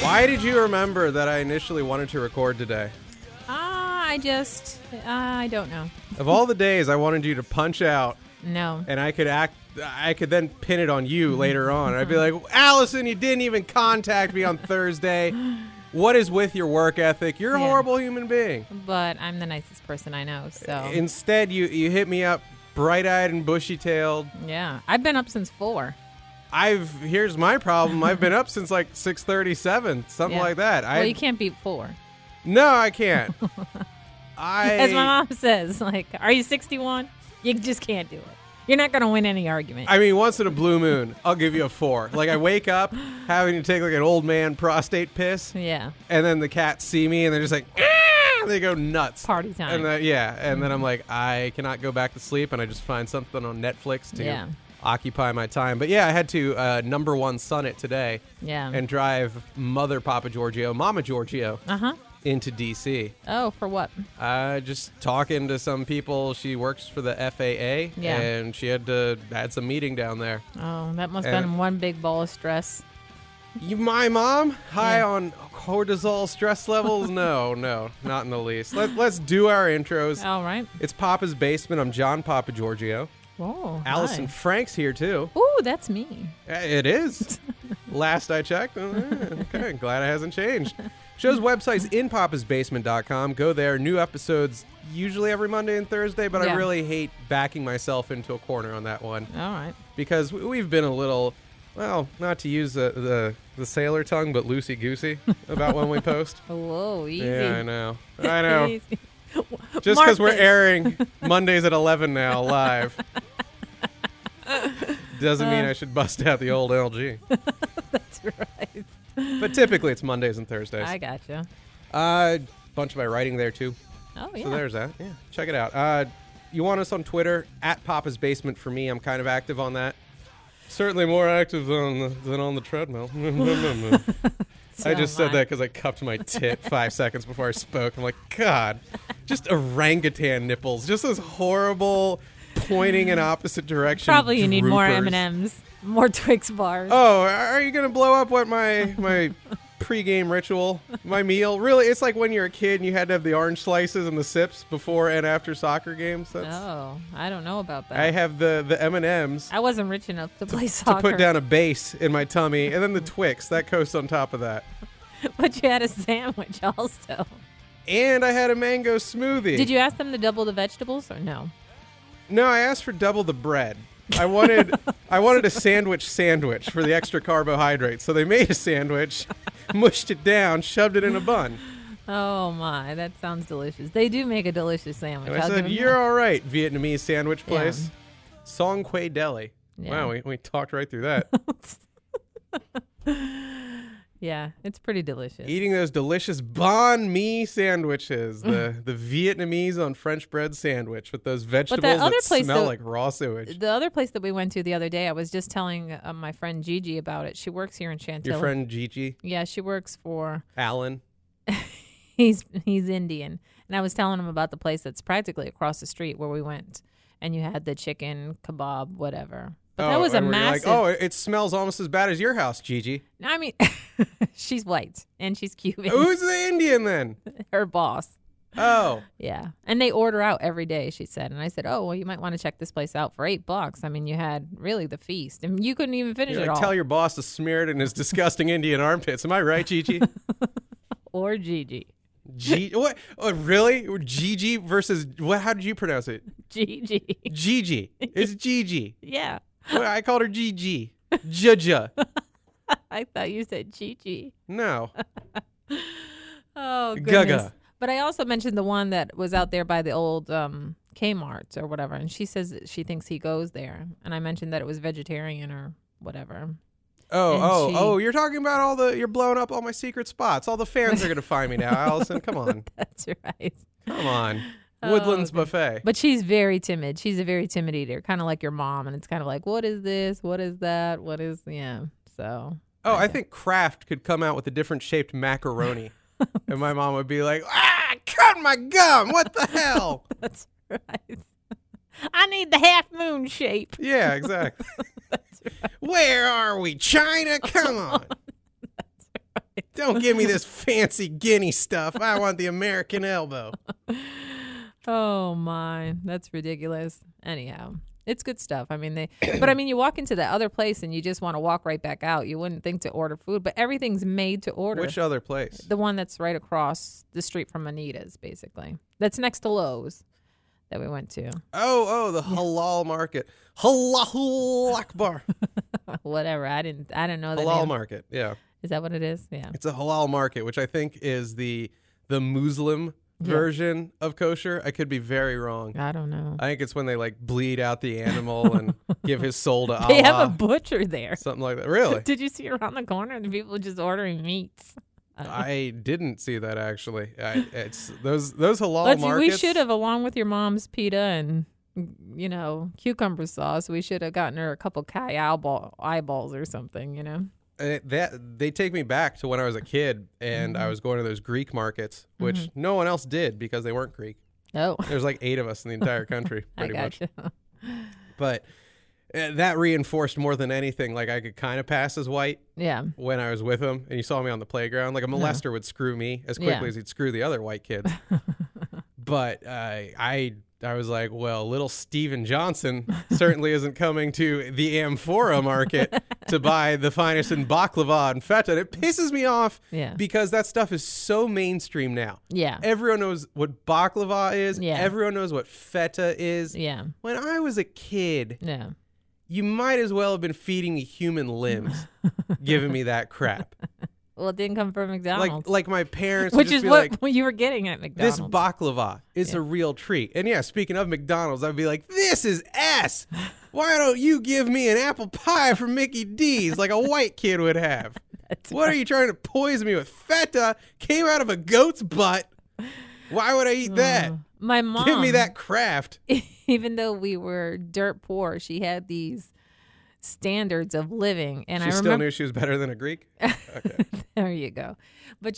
Why did you remember that I initially wanted to record today? I don't know. Of all the days I wanted you to punch out No. and I could then pin it on you later on. I'd be like, Allison, you didn't even contact me on Thursday. What is with your work ethic? You're a horrible human being. But I'm the nicest person I know, so. Instead, you hit me up bright-eyed and bushy-tailed. Yeah. I've been up since 4. Here's my problem. I've been up since like 6:37, something like that. Well, you can't beat 4. No, I can't. As my mom says, like, are you 61? You just can't do it. You're not going to win any argument. I mean, once in a blue moon, I'll give you a 4. Like, I wake up having to take like an old man prostate piss. Yeah. And then the cats see me and they're just like, ah! They go nuts. Party time. And then I'm like, I cannot go back to sleep, and I just find something on Netflix to occupy my time. But yeah, I had to number one sun it today. Yeah. And drive Mama Giorgio into D.C. Oh, for what? Just talking to some people. She works for the FAA, and she had some meeting down there. Oh, that must have been one big ball of stress. My mom? High on cortisol stress levels? No, not in the least. Let's do our intros. All right. It's Papa's Basement. I'm John Papa Giorgio. Oh, Allison Frank's here, too. Ooh, that's me. It is. Last I checked. Okay, glad it hasn't changed. Show's website's inpapasbasement.com. Go there. New episodes usually every Monday and Thursday, but I really hate backing myself into a corner on that one. All right. Because we've been a little, well, not to use the sailor tongue, but loosey-goosey about when we post. Whoa, easy. Yeah, I know. Easy. Just because we're airing Mondays at 11 now live doesn't mean I should bust out the old LG. That's right. But typically it's Mondays and Thursdays. I gotcha. Bunch of my writing there too. Oh, yeah. So there's that. Yeah, check it out. You want us on Twitter, at Papa's Basement for me. I'm kind of active on that. Certainly more active than on the treadmill. I just said that because I cupped my tit 5 seconds before I spoke. I'm like, God, just orangutan nipples. Just those horrible pointing in opposite direction. Probably you need more droopers. M&Ms, more Twix bars. Oh, are you going to blow up what my pregame ritual, my meal? Really, it's like when you're a kid and you had to have the orange slices and the sips before and after soccer games. Oh, I don't know about that. I have the M&Ms. I wasn't rich enough to play soccer. To put down a base in my tummy, and then the Twix, that coast on top of that. But you had a sandwich also. And I had a mango smoothie. Did you ask them to double the vegetables or no? No, I asked for double the bread. I wanted a sandwich for the extra carbohydrates. So they made a sandwich, mushed it down, shoved it in a bun. Oh, my. That sounds delicious. They do make a delicious sandwich. And I said, you're all right, Vietnamese sandwich place. Yeah. Song Quay Deli. Yeah. Wow, we talked right through that. Yeah, it's pretty delicious. Eating those delicious banh mi sandwiches, the Vietnamese on French bread sandwich with those vegetables that smell like raw sewage. The other place that we went to the other day, I was just telling my friend Gigi about it. She works here in Chantilly. Your friend Gigi? Yeah, she works for... Alan? He's Indian. And I was telling him about the place that's practically across the street where we went. And you had the chicken, kebab, whatever. But that was a massive... Like, it smells almost as bad as your house, Gigi. I mean, she's white and she's Cuban. Who's the Indian then? Her boss. Oh. Yeah. And they order out every day, she said. And I said, oh, well, you might want to check this place out for $8. I mean, you had really the feast. And you couldn't even finish it all. Tell your boss to smear it in his disgusting Indian armpits. Am I right, Gigi? Or Gigi. What? Oh, really? Gigi versus... what? How did you pronounce it? Gigi. Gigi. It's Gigi. Yeah. Well, I called her Gigi. Jaja. I thought you said Gigi. No. Oh, goodness. Gaga. But I also mentioned the one that was out there by the old Kmart or whatever, and she says that she thinks he goes there. And I mentioned that it was vegetarian or whatever. Oh, you're talking about you're blowing up all my secret spots. All the fans are going to find me now, Allison. Come on. That's right. Come on. Woodlands Buffet. But she's very timid. She's a very timid eater, kind of like your mom. And it's kind of like, what is this? What is that? So. Oh, I think Kraft could come out with a different shaped macaroni. And my mom would be like, cut my gum. What the hell? That's right. I need the half moon shape. Yeah, exactly. That's right. Where are we? China? Come on. That's right. Don't give me this fancy guinea stuff. I want the American elbow. Oh my, that's ridiculous. Anyhow, it's good stuff. I mean, but I mean, you walk into the other place and you just want to walk right back out. You wouldn't think to order food, but everything's made to order. Which other place? The one that's right across the street from Anita's, basically. That's next to Lowe's that we went to. Oh, the halal market. Halal Akbar. Whatever. I didn't know that. Halal market. Yeah. Is that what it is? Yeah. It's a halal market, which I think is the Muslim version of kosher. I could be very wrong. I don't know. I think it's when they like bleed out the animal and give his soul to Allah. They have a butcher there. Something like that. Really? Did you see around the corner the people just ordering meats? I didn't see that actually. It's those halal markets. We should have, along with your mom's pita and cucumber sauce, we should have gotten her a couple eyeballs or something. They take me back to when I was a kid and I was going to those Greek markets, which no one else did because they weren't Greek. Oh, there's like 8 of us in the entire country, pretty much. But that reinforced more than anything. Like I could kind of pass as white. Yeah. When I was with him, and you saw me on the playground, like a molester would screw me as quickly as he'd screw the other white kids. But I was like, well, little Steven Johnson certainly isn't coming to the Amphora market to buy the finest in baklava and feta. And it pisses me off because that stuff is so mainstream now. Yeah. Everyone knows what baklava is. Yeah. Everyone knows what feta is. Yeah. When I was a kid, you might as well have been feeding me human limbs, giving me that crap. Well, it didn't come from McDonald's. Like my parents, which is what you were getting at McDonald's. This baklava is a real treat. And yeah, speaking of McDonald's, I'd be like, this is ass. Why don't you give me an apple pie from Mickey D's like a white kid would have? What are you trying to poison me with? Feta came out of a goat's butt. Why would I eat that? My mom. Give me that Kraft. Even though we were dirt poor, she had these standards of living, and she still knew she was better than a Greek. Okay. There you go. But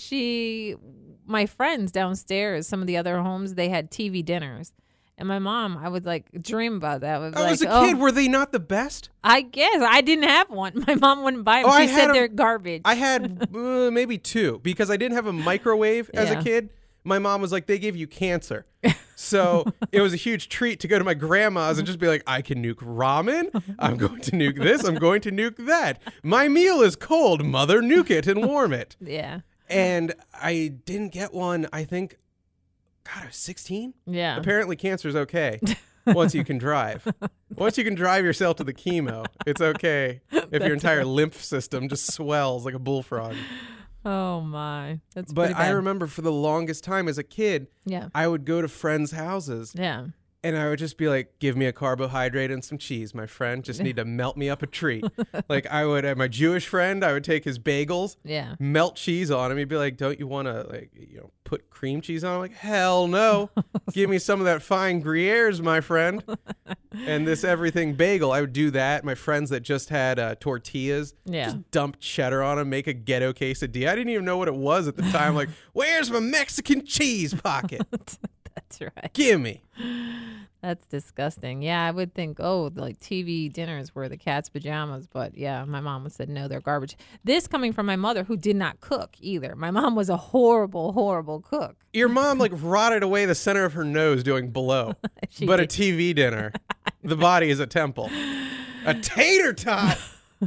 my friends downstairs, some of the other homes, they had TV dinners, and my mom, I would like dream about that. As a kid, were they not the best? I guess I didn't have one. My mom wouldn't buy them. She said they're garbage. I had maybe 2 because I didn't have a microwave as a kid. My mom was like, they gave you cancer. So it was a huge treat to go to my grandma's and just be like, I can nuke ramen. I'm going to nuke this. I'm going to nuke that. My meal is cold. Mother, nuke it and warm it. Yeah. And I didn't get one, I think, I was 16? Yeah. Apparently cancer's okay once you can drive. Once you can drive yourself to the chemo, it's okay if your entire lymph system just swells like a bullfrog. Oh my, that's but pretty bad. I remember for the longest time as a kid, I would go to friends' houses, and I would just be like, "Give me a carbohydrate and some cheese, my friend. Just need to melt me up a treat." Like I would, my Jewish friend, I would take his bagels, melt cheese on him. He'd be like, "Don't you want to put cream cheese on?" I'm like, "Hell no! Give me some of that fine Gruyere's, my friend." And this everything bagel, I would do that. My friends that just had tortillas, just dump cheddar on them, make a ghetto quesadilla. I didn't even know what it was at the time. Like, where's my Mexican cheese pocket? That's right. Give me. That's disgusting. Yeah, I would think, like TV dinners were the cat's pajamas. But yeah, my mom would say, no, they're garbage. This coming from my mother, who did not cook either. My mom was a horrible, horrible cook. Your mom like rotted away the center of her nose doing below. But a TV dinner, the body is a temple. A tater tot.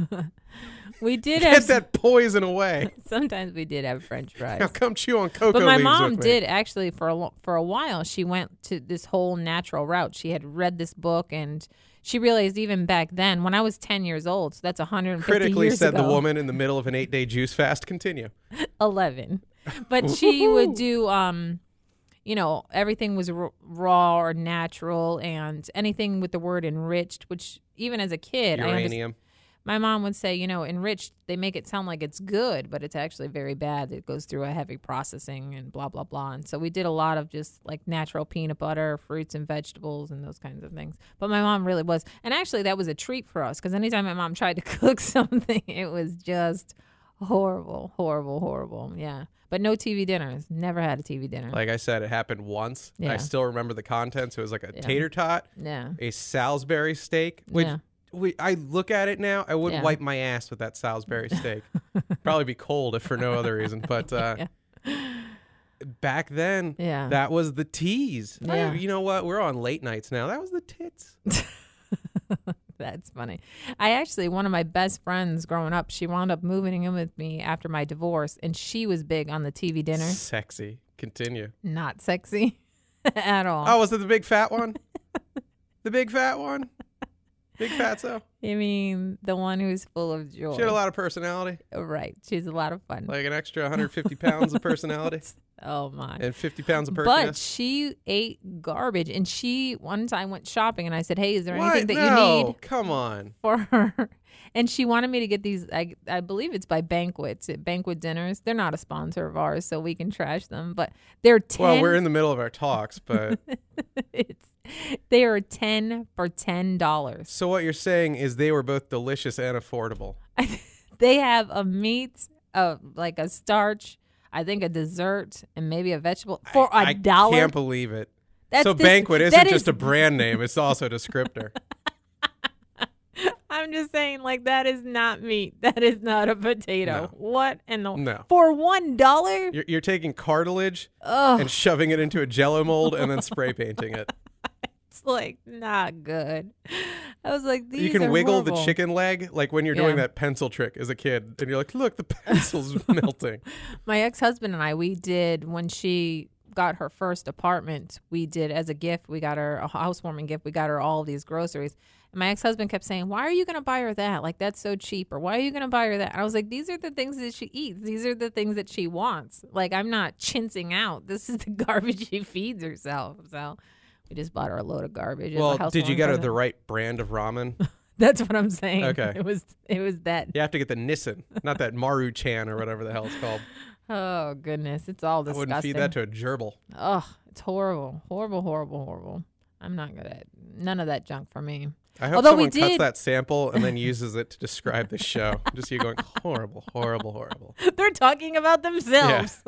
We did get that poison away. Sometimes we did have French fries. Now come chew on cocoa leaves. But my mom did actually for a while. She went to this whole natural route. She had read this book, and she realized even back then, when I was 10 years old, so that's 150 critically years said ago. The woman in the middle of an 8-day juice fast. Continue. 11, but she would do. Everything was raw or natural, and anything with the word enriched, which even as a kid, uranium. My mom would say, enriched, they make it sound like it's good, but it's actually very bad. It goes through a heavy processing and blah, blah, blah. And so we did a lot of just like natural peanut butter, fruits and vegetables and those kinds of things. But my mom really was. And actually that was a treat for us because anytime my mom tried to cook something, it was just horrible, horrible, horrible. Yeah. But no TV dinners. Never had a TV dinner. Like I said, it happened once. Yeah. I still remember the contents. It was like a tater tot, a Salisbury steak, which I look at it now. I wouldn't Yeah. wipe my ass with that Salisbury steak. Probably be cold if for no other reason. But back then, Yeah. that was the tease. Yeah. You know what? We're on late nights now. That was the tits. That's funny. One of my best friends growing up, she wound up moving in with me after my divorce, and she was big on the TV dinner. Sexy. Continue. Not sexy at all. Oh, was it the big fat one? The big fat one? Big fatso? I mean, the one who's full of joy. She had a lot of personality. Right. She's a lot of fun. Like an extra 150 pounds of personality. Oh, my. And 50 pounds of But perkiness. she ate garbage, and she one time went shopping, and I said, hey, is there What? anything that No, you need come on. for her? And she wanted me to get these, I believe it's by Banquets, Banquet Dinners. They're not a sponsor of ours, so we can trash them. But they're 10. Well, we're in the middle of our talks, but They are 10 for $10. so what you're saying is they were both delicious and affordable. They have a meat, like a starch, I think a dessert, and maybe a vegetable for I $1. can't believe it. That's So this- Banquet that isn't is- just a brand name, it's also a descriptor. I'm just saying, like, that is not meat. That is not a potato. No. What in the No. for $1? You're taking cartilage Oh, and shoving it into a Jello mold and then spray painting it. it's like not good. I was like, these You can are wiggle the horrible. chicken leg like when you're doing Yeah. that pencil trick as a kid, and you're like, "Look, the pencil's melting." My ex-husband and I, we did when she got her first apartment. We did as a gift. We got her a housewarming gift. We got her all of these groceries. And my ex-husband kept saying, "Why are you going to buy her that? Like, that's so cheap." Or, "Why are you going to buy her that?" And I was like, these are the things that she eats. These are the things that she wants. Like, I'm not chinsing out. This is the garbage she feeds herself. So we just bought her a load of garbage. as a Well, did you housewarming get her present. the right brand of ramen? That's what I'm saying. Okay. It was that. You have to get the Nissan, not that Maru-chan or whatever the hell it's called. Oh, goodness. It's all I disgusting. wouldn't feed that to a gerbil. Ugh, it's horrible. Horrible, horrible, horrible. I'm not good at none of that junk for me. I hope Although we someone cuts did- that sample and then uses it to describe the show. Just you going, horrible, horrible, horrible. They're talking about themselves.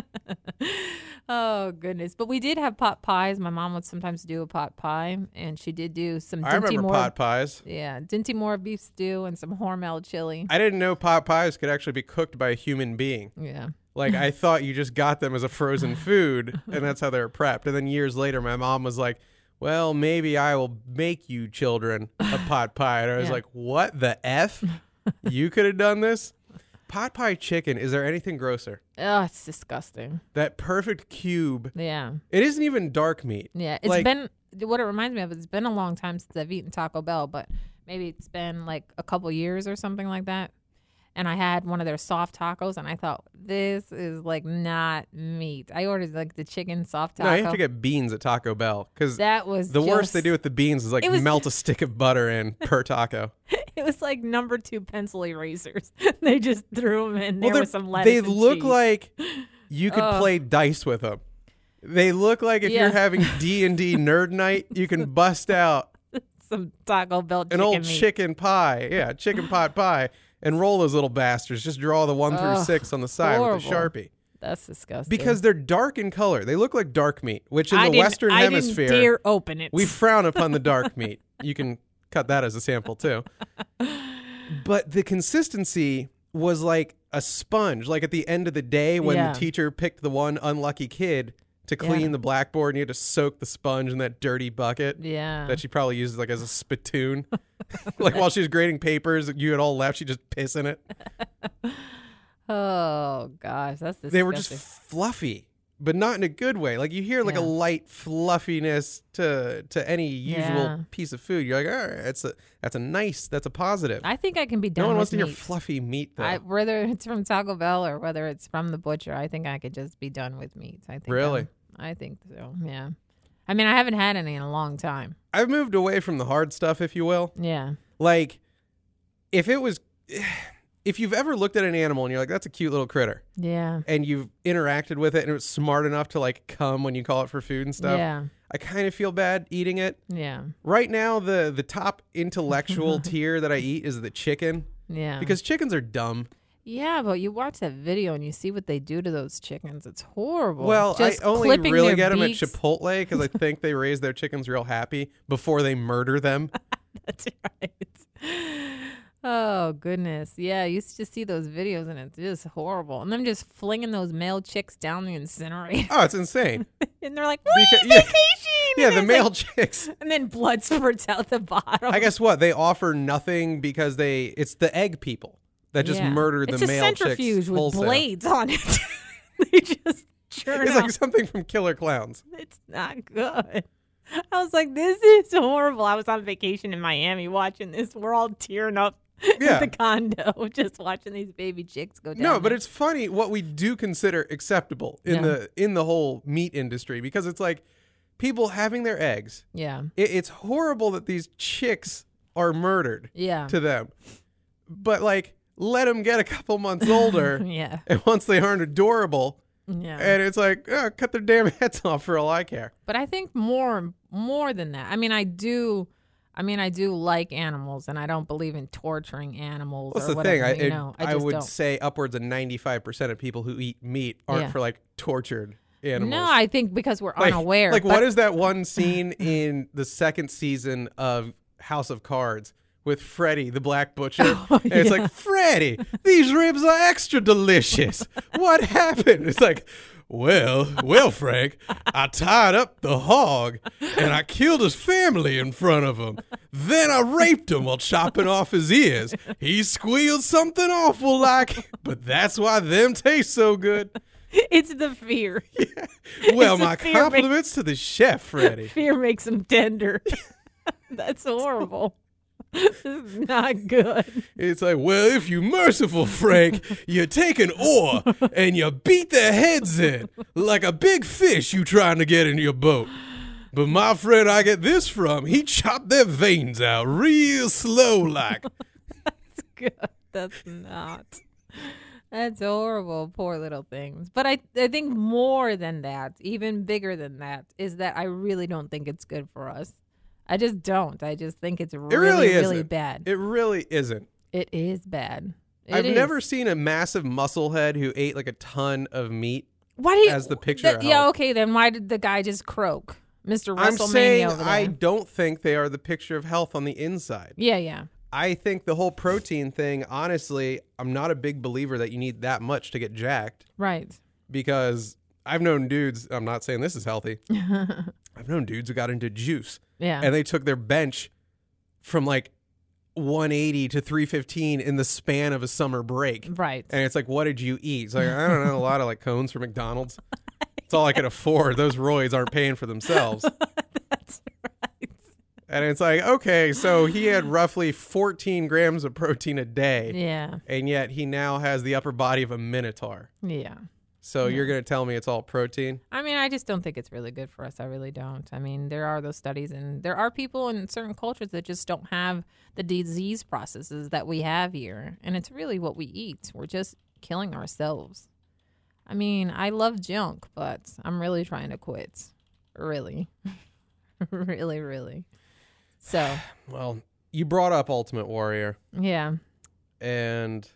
Oh, goodness. But we did have pot pies. My mom would sometimes do a pot pie, and she did do some I remember pot pies. Yeah, Dinty Moore beef stew and some Hormel chili. I didn't know pot pies could actually be cooked by a human being. Yeah. Like, I thought you just got them as a frozen food, and that's how they were prepped. And then years later, my mom was like, well, maybe I will make you children a pot pie. And I was Yeah. like, what the F? You could have done this? Pot pie chicken, is there anything grosser? Oh, it's disgusting. That perfect cube. Yeah. It isn't even dark meat. Yeah. It's Like- been, what it reminds me of, it's been a long time since I've eaten Taco Bell, but maybe it's been like a couple years or something like that. And I had one of their soft tacos, and I thought, this is like not meat. I ordered like the chicken soft taco. No, you have to get beans at Taco Bell because That was the worst they just- do with the beans is like It was- melt a stick of butter in per taco. It was like number 2 pencil erasers. They just threw them in there Well, with some lettuce. they and look cheese. like you could Ugh. play dice with them. They look like if Yeah. you're having D&D nerd night, you can bust out some Taco Bell an chicken old meat. chicken pie. Yeah, chicken pot pie. And roll those little bastards. Just draw the 1 through Ugh, 6 on the side with a horrible. Sharpie. That's disgusting. Because they're dark in color. They look like dark meat, which in I the didn't- Western I Hemisphere, didn't dare open it. we frown upon the dark meat. You can cut that as a sample too. But the consistency was like a sponge. Like at the end of the day when Yeah. the teacher picked the one unlucky kid to clean Yeah. the blackboard and you had to soak the sponge in that dirty bucket Yeah. that she probably used like as a spittoon. Like while she was grading papers, you had all left, she just piss in it. Oh gosh, that's disgusting. They were just fluffy, but not in a good way. Like you hear like a Yeah. light fluffiness to any usual Yeah. piece of food. You're like, all right, that's a positive. I think I can be done No one with wants to hear meat. fluffy meat though. Whether it's from Taco Bell or whether it's from the butcher, I think I could just be done with meat. I think. Really? I think so. Yeah. I mean, I haven't had any in a long time. I've moved away from the hard stuff, if you will. Yeah. Like, if you've ever looked at an animal and you're like, that's a cute little critter, Yeah. and you've interacted with it and it's smart enough to like come when you call it for food and stuff, Yeah. I kind of feel bad eating it. Yeah. Right now, the top intellectual tier that I eat is the chicken Yeah. because chickens are dumb. Yeah, but you watch that video and you see what they do to those chickens. It's horrible. Well, Just I only clipping really their get them at beaks. Chipotle because I think they raise their chickens real happy before they murder them That's right. Oh, goodness. Yeah, I used to see those videos, and it's just horrible. And them just flinging those male chicks down the incinerator. Oh, it's insane. And they're like, Because- vacation! Yeah, And the it's male like- chicks. and then blood spurts out the bottom. I guess what? They offer nothing because it's the egg people that just Yeah. murder the it's male a chicks centrifuge with wholesale. blades on it. They just churn It's out. like something from Killer Clowns. It's not good. I was like, this is horrible. I was on vacation in Miami watching this. We're all tearing up Yeah. at the condo just watching these baby chicks go down. No, but there. it's funny what we do consider acceptable in the whole meat industry, because it's like people having their eggs. Yeah. It's horrible that these chicks are murdered Yeah. to them. But like, let them get a couple months older, Yeah. and once they aren't adorable, Yeah. and it's like, cut their damn heads off for all I care. But I think more than that. I mean, I do like animals, and I don't believe in torturing animals. What's or the whatever, thing? I I just would don't. say upwards of 95% of people who eat meat aren't Yeah. for like tortured animals. No, I think because we're like, unaware. Like, but- what is that one scene in the second season of House of Cards with Freddy, the Black Butcher? And it's like, Freddy, these ribs are extra delicious. What happened? It's like, well, Frank, I tied up the hog and I killed his family in front of him. Then I raped him while chopping off his ears. He squealed something awful like, but that's why them taste so good. It's the fear. Well, It's a my fear compliments to the chef, Freddy. Fear makes them tender. That's horrible. This is not good. It's like, well, if you merciful, Frank, you take an oar and you beat their heads in like a big fish you trying to get in your boat. But my friend I get this from, he chopped their veins out real slow like. That's good. That's not. That's horrible. Poor little things. But I think more than that, even bigger than that, is that I really don't think it's good for us. I just don't. I just think it's really, really isn't. bad. It really isn't. It is bad. I've never seen a massive musclehead who ate like a ton of meat. Why do you, as the picture of Yeah, health. okay, then why did the guy just croak? Mr. I'm WrestleMania saying over there. I don't think they are the picture of health on the inside. Yeah. I think the whole protein thing, honestly, I'm not a big believer that you need that much to get jacked, Right. because I've known dudes, I'm not saying this is healthy, I've known dudes who got into juice Yeah. and they took their bench from like 180 to 315 in the span of a summer break. Right. And it's like, what did you eat? It's like, I don't know, a lot of like cones from McDonald's. It's all I could afford. Those roids aren't paying for themselves. That's right. And it's like, okay, so he had roughly 14 grams of protein a day, Yeah. and yet he now has the upper body of a minotaur. Yeah. So you're going to tell me it's all protein? I mean, I just don't think it's really good for us. I really don't. I mean, there are those studies, and there are people in certain cultures that just don't have the disease processes that we have here. And it's really what we eat. We're just killing ourselves. I mean, I love junk, but I'm really trying to quit. Really. Really, really. So, Well, you brought up Ultimate Warrior, yeah. and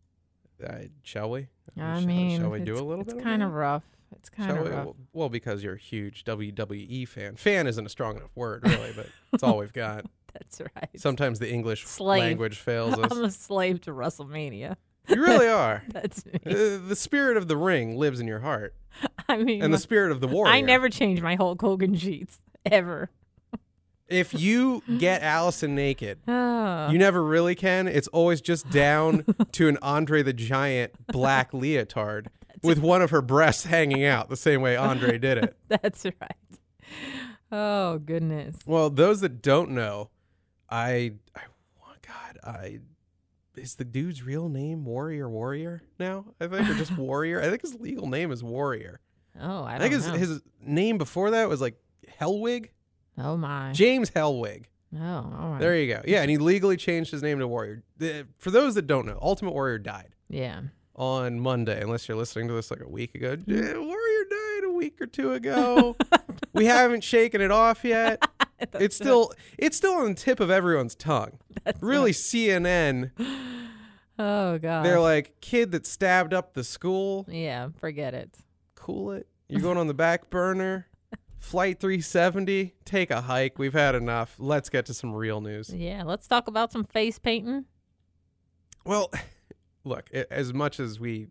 shall we? I mean, shall we do a little bit? It's kind of rough. It's kind Shall of we? rough. Well, because you're a huge WWE fan. Fan isn't a strong enough word, really, but it's all we've got. That's right. Sometimes the English Slave. language fails us. I'm a slave to WrestleMania. You really are. That's me. The spirit of the ring lives in your heart, I mean, and the spirit of the warrior. I never change my Hulk Hogan sheets ever. If you get Allison naked, Oh. you never really can. It's always just down to an Andre the Giant black leotard with one of her breasts hanging out, the same way Andre did it. That's right. Oh goodness. Well, those that don't know, is the dude's real name Warrior now? I think, or just Warrior. I think his legal name is Warrior. Oh, I I don't think know. his name before that was like Hellwig, Oh my. James Hellwig. Oh, all right. There you go. Yeah, and he legally changed his name to Warrior. For those that don't know, Ultimate Warrior died Yeah. on Monday, unless you're listening to this like a week ago. Warrior died a week or two ago. We haven't shaken it off yet. It's still on the tip of everyone's tongue. Really, CNN, Oh god. they're like, kid that stabbed up the school, Yeah. Forget it. cool it. You're going on the back burner. Flight 370, take a hike. We've had enough. Let's get to some real news. Yeah, let's talk about some face painting. Well, look, as much as we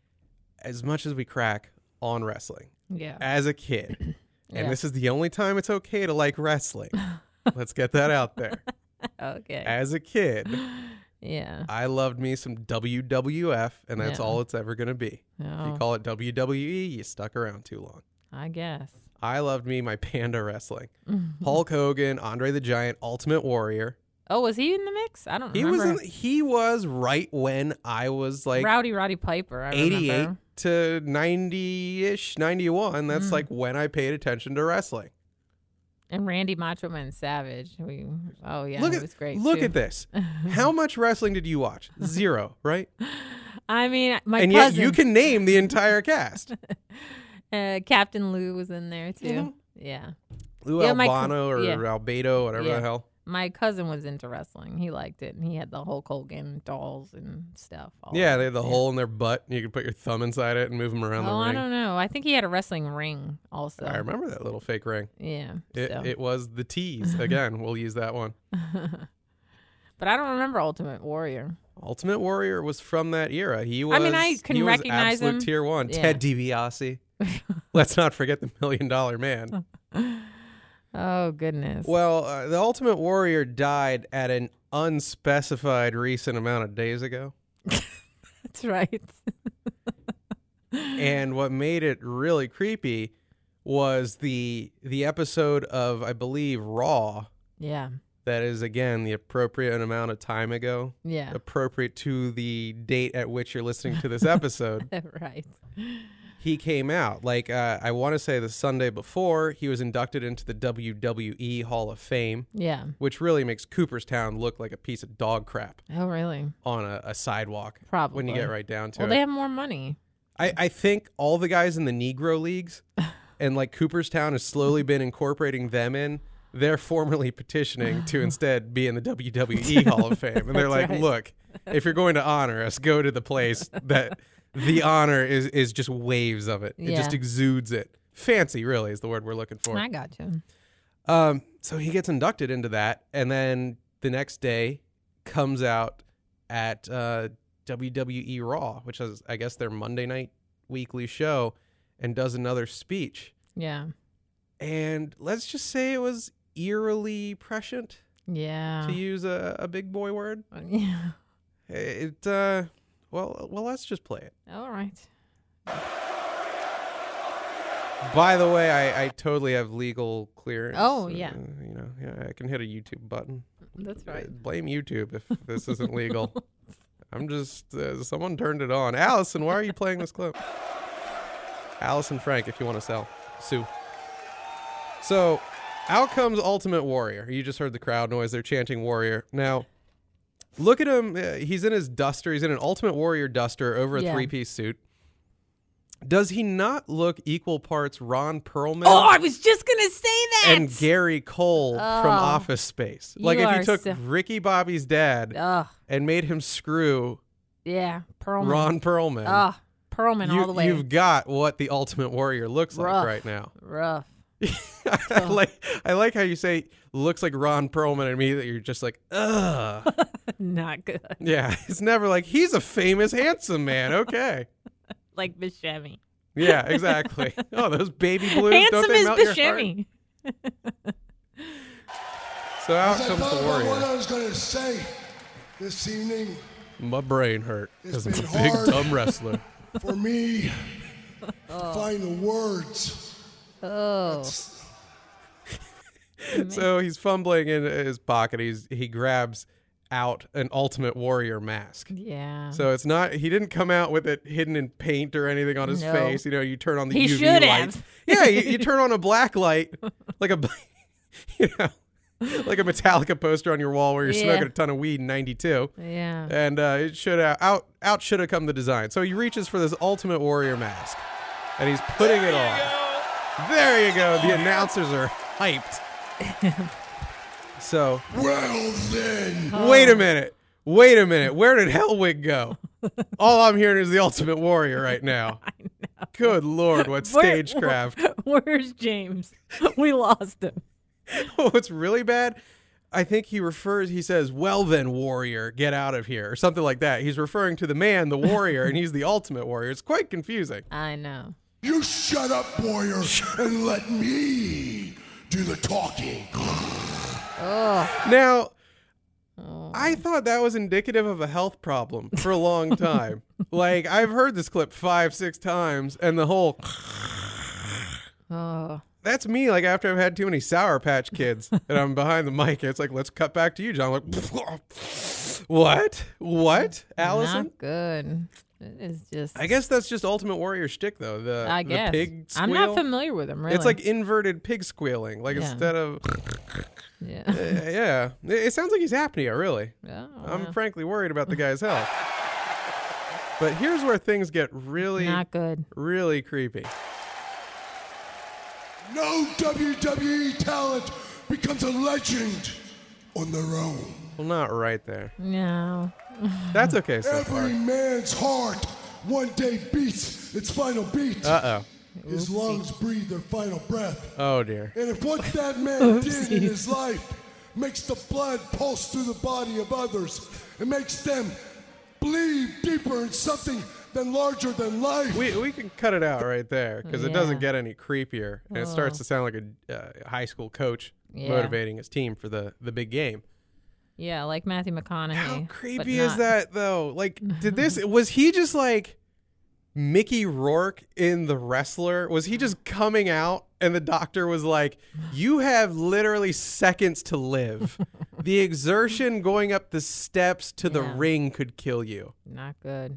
crack on wrestling, Yeah. as a kid, and Yeah. this is the only time it's okay to like wrestling. Let's get that out there. Okay. As a kid, Yeah. I loved me some WWF, and that's Yeah. all it's ever going to be. If you Oh, call it WWE, you stuck around too long. I guess. I loved me my Panda wrestling. Hulk Hogan, Andre the Giant, Ultimate Warrior. Oh, was he in the mix? I don't He remember. he was right when I was like Roddy Piper. I 88 remember. to 90-ish, 91. That's like when I paid attention to wrestling. And Randy Macho Man Savage. Oh yeah, Look he at was great. look too. at this. How much wrestling did you watch? Zero, right? I mean, my And cousin, yet you can name the entire cast. Captain Lou was in there too. Mhm. Yeah. Lou Yeah, my Albano or yeah. Albedo, whatever Yeah. the hell. My cousin was into wrestling. He liked it, and he had the Hulk Hogan dolls and stuff. all Yeah, over. they had the hole in their butt. And you could put your thumb inside it and move them around Oh, the I ring. don't know. I think he had a wrestling ring also. I remember that little fake ring. Yeah. It, so. it was the tease. Again, we'll use that one. But I don't remember Ultimate Warrior. Ultimate Warrior was from that era. He was. I can he was recognize absolute him. tier one. Yeah. Ted DiBiase. Let's not forget the $1 Million Man. Oh goodness. Well, the Ultimate Warrior died at an unspecified recent amount of days ago. That's right. And what made it really creepy was the episode of, I believe, Raw. Yeah. That is, again, the appropriate amount of time ago. Yeah. Appropriate to the date at which you're listening to this episode. Right. He came out. Like, I want to say the Sunday before, he was inducted into the WWE Hall of Fame, Yeah. which really makes Cooperstown look like a piece of dog crap Oh really? on a sidewalk. Probably. When you get right down to Well, it. they have more money. I think all the guys in the Negro Leagues and like Cooperstown has slowly been incorporating them in. They're formally petitioning to instead be in the WWE Hall of Fame. And they're like, right. look, if you're going to honor us, go to the place that the honor is just waves of it. It just Yeah. exudes it. Fancy, really, is the word we're looking for. I got you. So he gets inducted into that. And then the next day comes out at WWE Raw, which is, I guess, their Monday night weekly show, and does another speech. Yeah. And let's just say it was eerily prescient, Yeah. to use a big boy word. Yeah. Well, let's just play it. All right. By the way, I totally have legal clearance. Oh, yeah. Yeah, I can hit a YouTube button. That's right. Blame YouTube if this isn't legal. I'm just, someone turned it on. Allison, why are you playing this clip? Allison Frank, if you want to sue. So, out comes Ultimate Warrior. You just heard the crowd noise. They're chanting Warrior. Now, look at him. He's in his duster. He's in an Ultimate Warrior duster over a Yeah. three-piece suit. Does he not look equal parts Ron Perlman Oh, I was just gonna say that. and Gary Cole from Office Space? Like You if you are took so- Ricky Bobby's dad Ugh. and made him screw Yeah. Perlman. Ron Perlman, Ugh. Perlman all the way. you've got what the Ultimate Warrior looks Rough. like right now. Rough. I like how you say looks like Ron Perlman and me that you're just like, ugh. Not good. Yeah, it's never like he's a famous handsome man. Okay. Like Buscemi. Yeah, exactly. Oh, those baby blues, Handsome don't they as melt your heart? Buscemi. So out As I comes thought the about what Warrior. I was going to say this evening, My brain hurt because I'm It's a been big hard. dumb wrestler. for me to find the words. Oh. So he's fumbling in his pocket. He grabs out an Ultimate Warrior mask. Yeah. So it's not, he didn't come out with it hidden in paint or anything on his No. face. You know, you turn on the He UV should lights. have. Yeah, you turn on a black light, like a, like a Metallica poster on your wall where you're Yeah. smoking a ton of weed in 92. Yeah. And it should have, out should have come the design. So he reaches for this Ultimate Warrior mask and he's putting it on. There you go. The announcers are hyped. So, Well then, wait a minute. Where did Hellwig go? All I'm hearing is the Ultimate Warrior right now. I know. Good Lord, what stagecraft. Where's James? We lost him. What's really bad, I think he says, well then, warrior, get out of here, or something like that. He's referring to the man, the warrior, and he's the ultimate warrior. It's quite confusing. I know. You shut up, warrior, and let me do the talking. Now, I thought that was indicative of a health problem for a long time. Like, I've heard this clip 5-6 times, and the whole... That's me, like, after I've had too many Sour Patch Kids, and I'm behind the mic, and it's like, let's cut back to you, John. I'm like, What? Allison? Not good. It is just... I guess that's just Ultimate Warrior shtick, though. I guess. The pig squeal. I'm not familiar with them, really. It's like inverted pig squealing. Like, instead of... Yeah. Yeah. It sounds like he's apnea, really. Oh, I'm frankly worried about the guy's health. But here's where things get really... not good. Really creepy. No WWE talent becomes a legend on their own. Well, not right there. No. That's okay so Every far. man's heart one day beats its final beat. Uh-oh. His lungs breathe their final breath. Oh, dear. And if what that man did in his life makes the blood pulse through the body of others, it makes them believe deeper in something than larger than life. We can cut it out right there because it Yeah. doesn't get any creepier. And it starts to sound like a high school coach motivating his team for the big game. Yeah, like Matthew McConaughey. How but creepy is not- that, though? Like, was he just like Mickey Rourke in The Wrestler? Was he just coming out and the doctor was like, you have literally seconds to live. The exertion going up the steps to the Yeah. ring could kill you. Not good.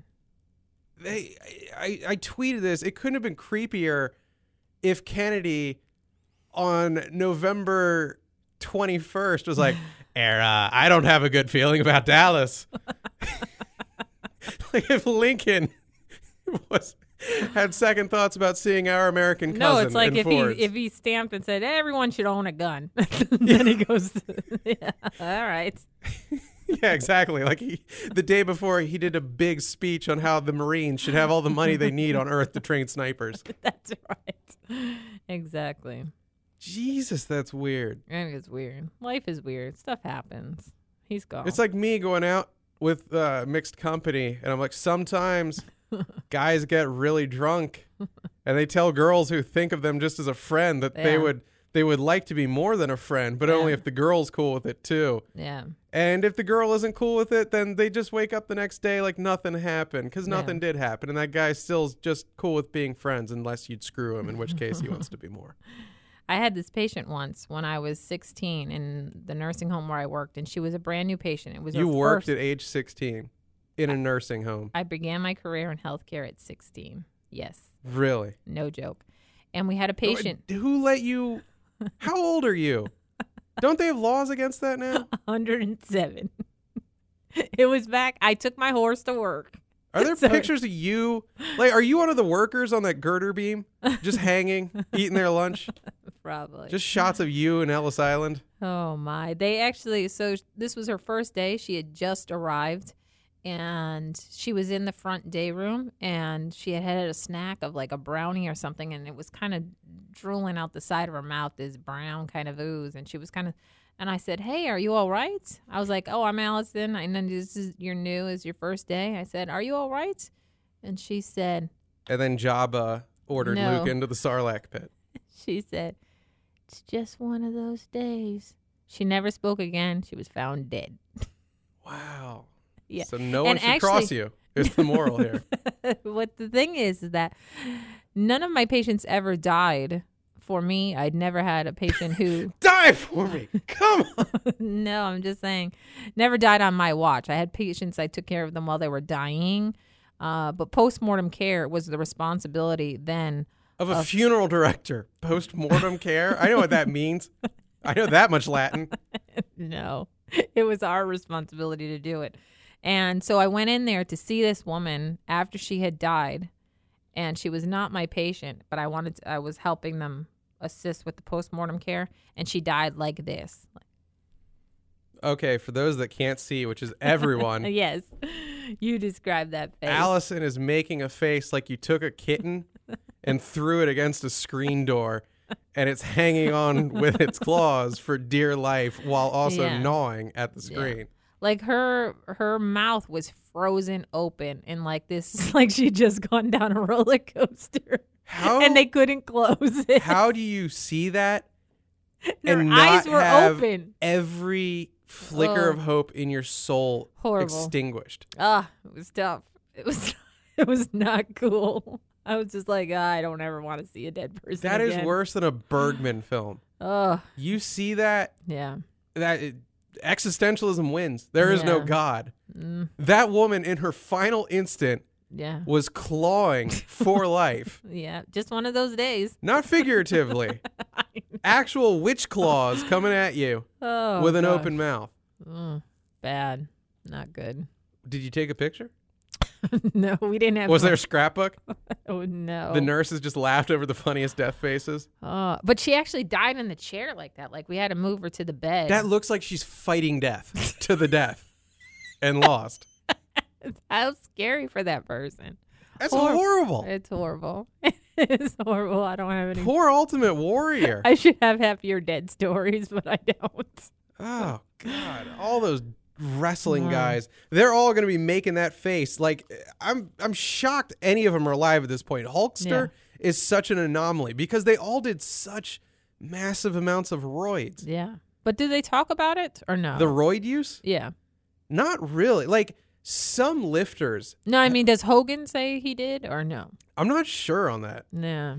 I tweeted this. It couldn't have been creepier if Kennedy on November 21st was like, I don't have a good feeling about Dallas. Like if Lincoln had second thoughts about seeing Our American Cousin. No, it's like in if Fords. he stamped and said everyone should own a gun. Then he goes, yeah, all right. Yeah, exactly. Like the day before, he did a big speech on how the Marines should have all the money they need on Earth to train snipers. That's right. Exactly. Jesus, that's weird. And it's weird. Life is weird. Stuff happens. He's gone. It's like me going out with mixed company, and I'm like, sometimes guys get really drunk, and they tell girls who think of them just as a friend that they would like to be more than a friend, but only if the girl's cool with it too. Yeah. And if the girl isn't cool with it, then they just wake up the next day like nothing happened, because nothing did happen, and that guy's still just cool with being friends unless you'd screw him, in which case he wants to be more. I had this patient once when I was 16 in the nursing home where I worked, and she was a brand new patient. It was You her worked first. at age 16 in a nursing home. I began my career in healthcare at 16. Yes, Really? no joke. And we had a patient, Who let you? How old are you? Don't they have laws against that now? 107. It was back. I took my horse to work. Are there So- pictures of you? Like, are you one of the workers on that girder beam, just hanging, eating their lunch? Probably. Just shots of you in Ellis Island. Oh my. They actually, so this was her first day. She had just arrived and she was in the front day room and she had a snack of like a brownie or something and it was kind of drooling out the side of her mouth, this brown kind of ooze. And she was kind of, and I said, hey, are you all right? I was like, oh, I'm Allison. I know you're new. It's your first day. I said, are you all right? And she said, And then Jabba ordered No. Luke into the Sarlacc pit. she said, it's just one of those days. She never spoke again. She was found dead. Wow. Yeah. So no one And should cross actually- you. Is the moral here. What the thing is that none of my patients ever died for me. I'd never had a patient who Die for me. Come on. no, I'm just saying never died on my watch. I had patients, I took care of them while they were dying. But postmortem care was the responsibility then. Of a funeral director. Post-mortem care. I know what that means. I know that much Latin. No, it was our responsibility to do it. And so I went in there to see this woman after she had died, and she was not my patient, but I was helping them assist with the postmortem care, and she died like this. Okay, for those that can't see, which is everyone, Yes, you described that face. Allison is making a face like you took a kitten and threw it against a screen door, and it's hanging on with its claws for dear life while also Yeah. gnawing at the screen. Like her mouth was frozen open and like this, like she'd just gone down a roller coaster. How And they couldn't close it. how do you see that Her and eyes not were have open. every flicker Oh. of hope in your soul Horrible. extinguished? It was tough. It was not cool. I was just like, I don't ever want to see a dead person. That is again. worse than a Bergman film. Oh, You see that yeah. existentialism wins. There is no Yeah. God. That woman in her final instant Yeah. was clawing for life. Yeah. Just one of those days. Not figuratively. Actual witch claws coming at you Oh, with an gosh. open mouth. Bad. Not good. Did you take a picture? No, we didn't have. Was there a scrapbook? Oh, no. The nurses just laughed over the funniest death faces. But she actually died in the chair like that. Like we had to move her to the bed. That looks like she's fighting death to the death and lost. How scary for that person. That's horrible. It's horrible. It's horrible. I don't have any. Poor Ultimate Warrior. I should have happier dead stories, but I don't. Oh God! All those wrestling guys, they're all going to be making that face. Like I'm shocked any of them are alive at this point. Hulkster is such an anomaly because they all did such massive amounts of roids. Yeah. But do they talk about it or no? The roid use? Yeah. Not really. Like some lifters. No, I mean, does Hogan say he did or no? I'm not sure on that. No.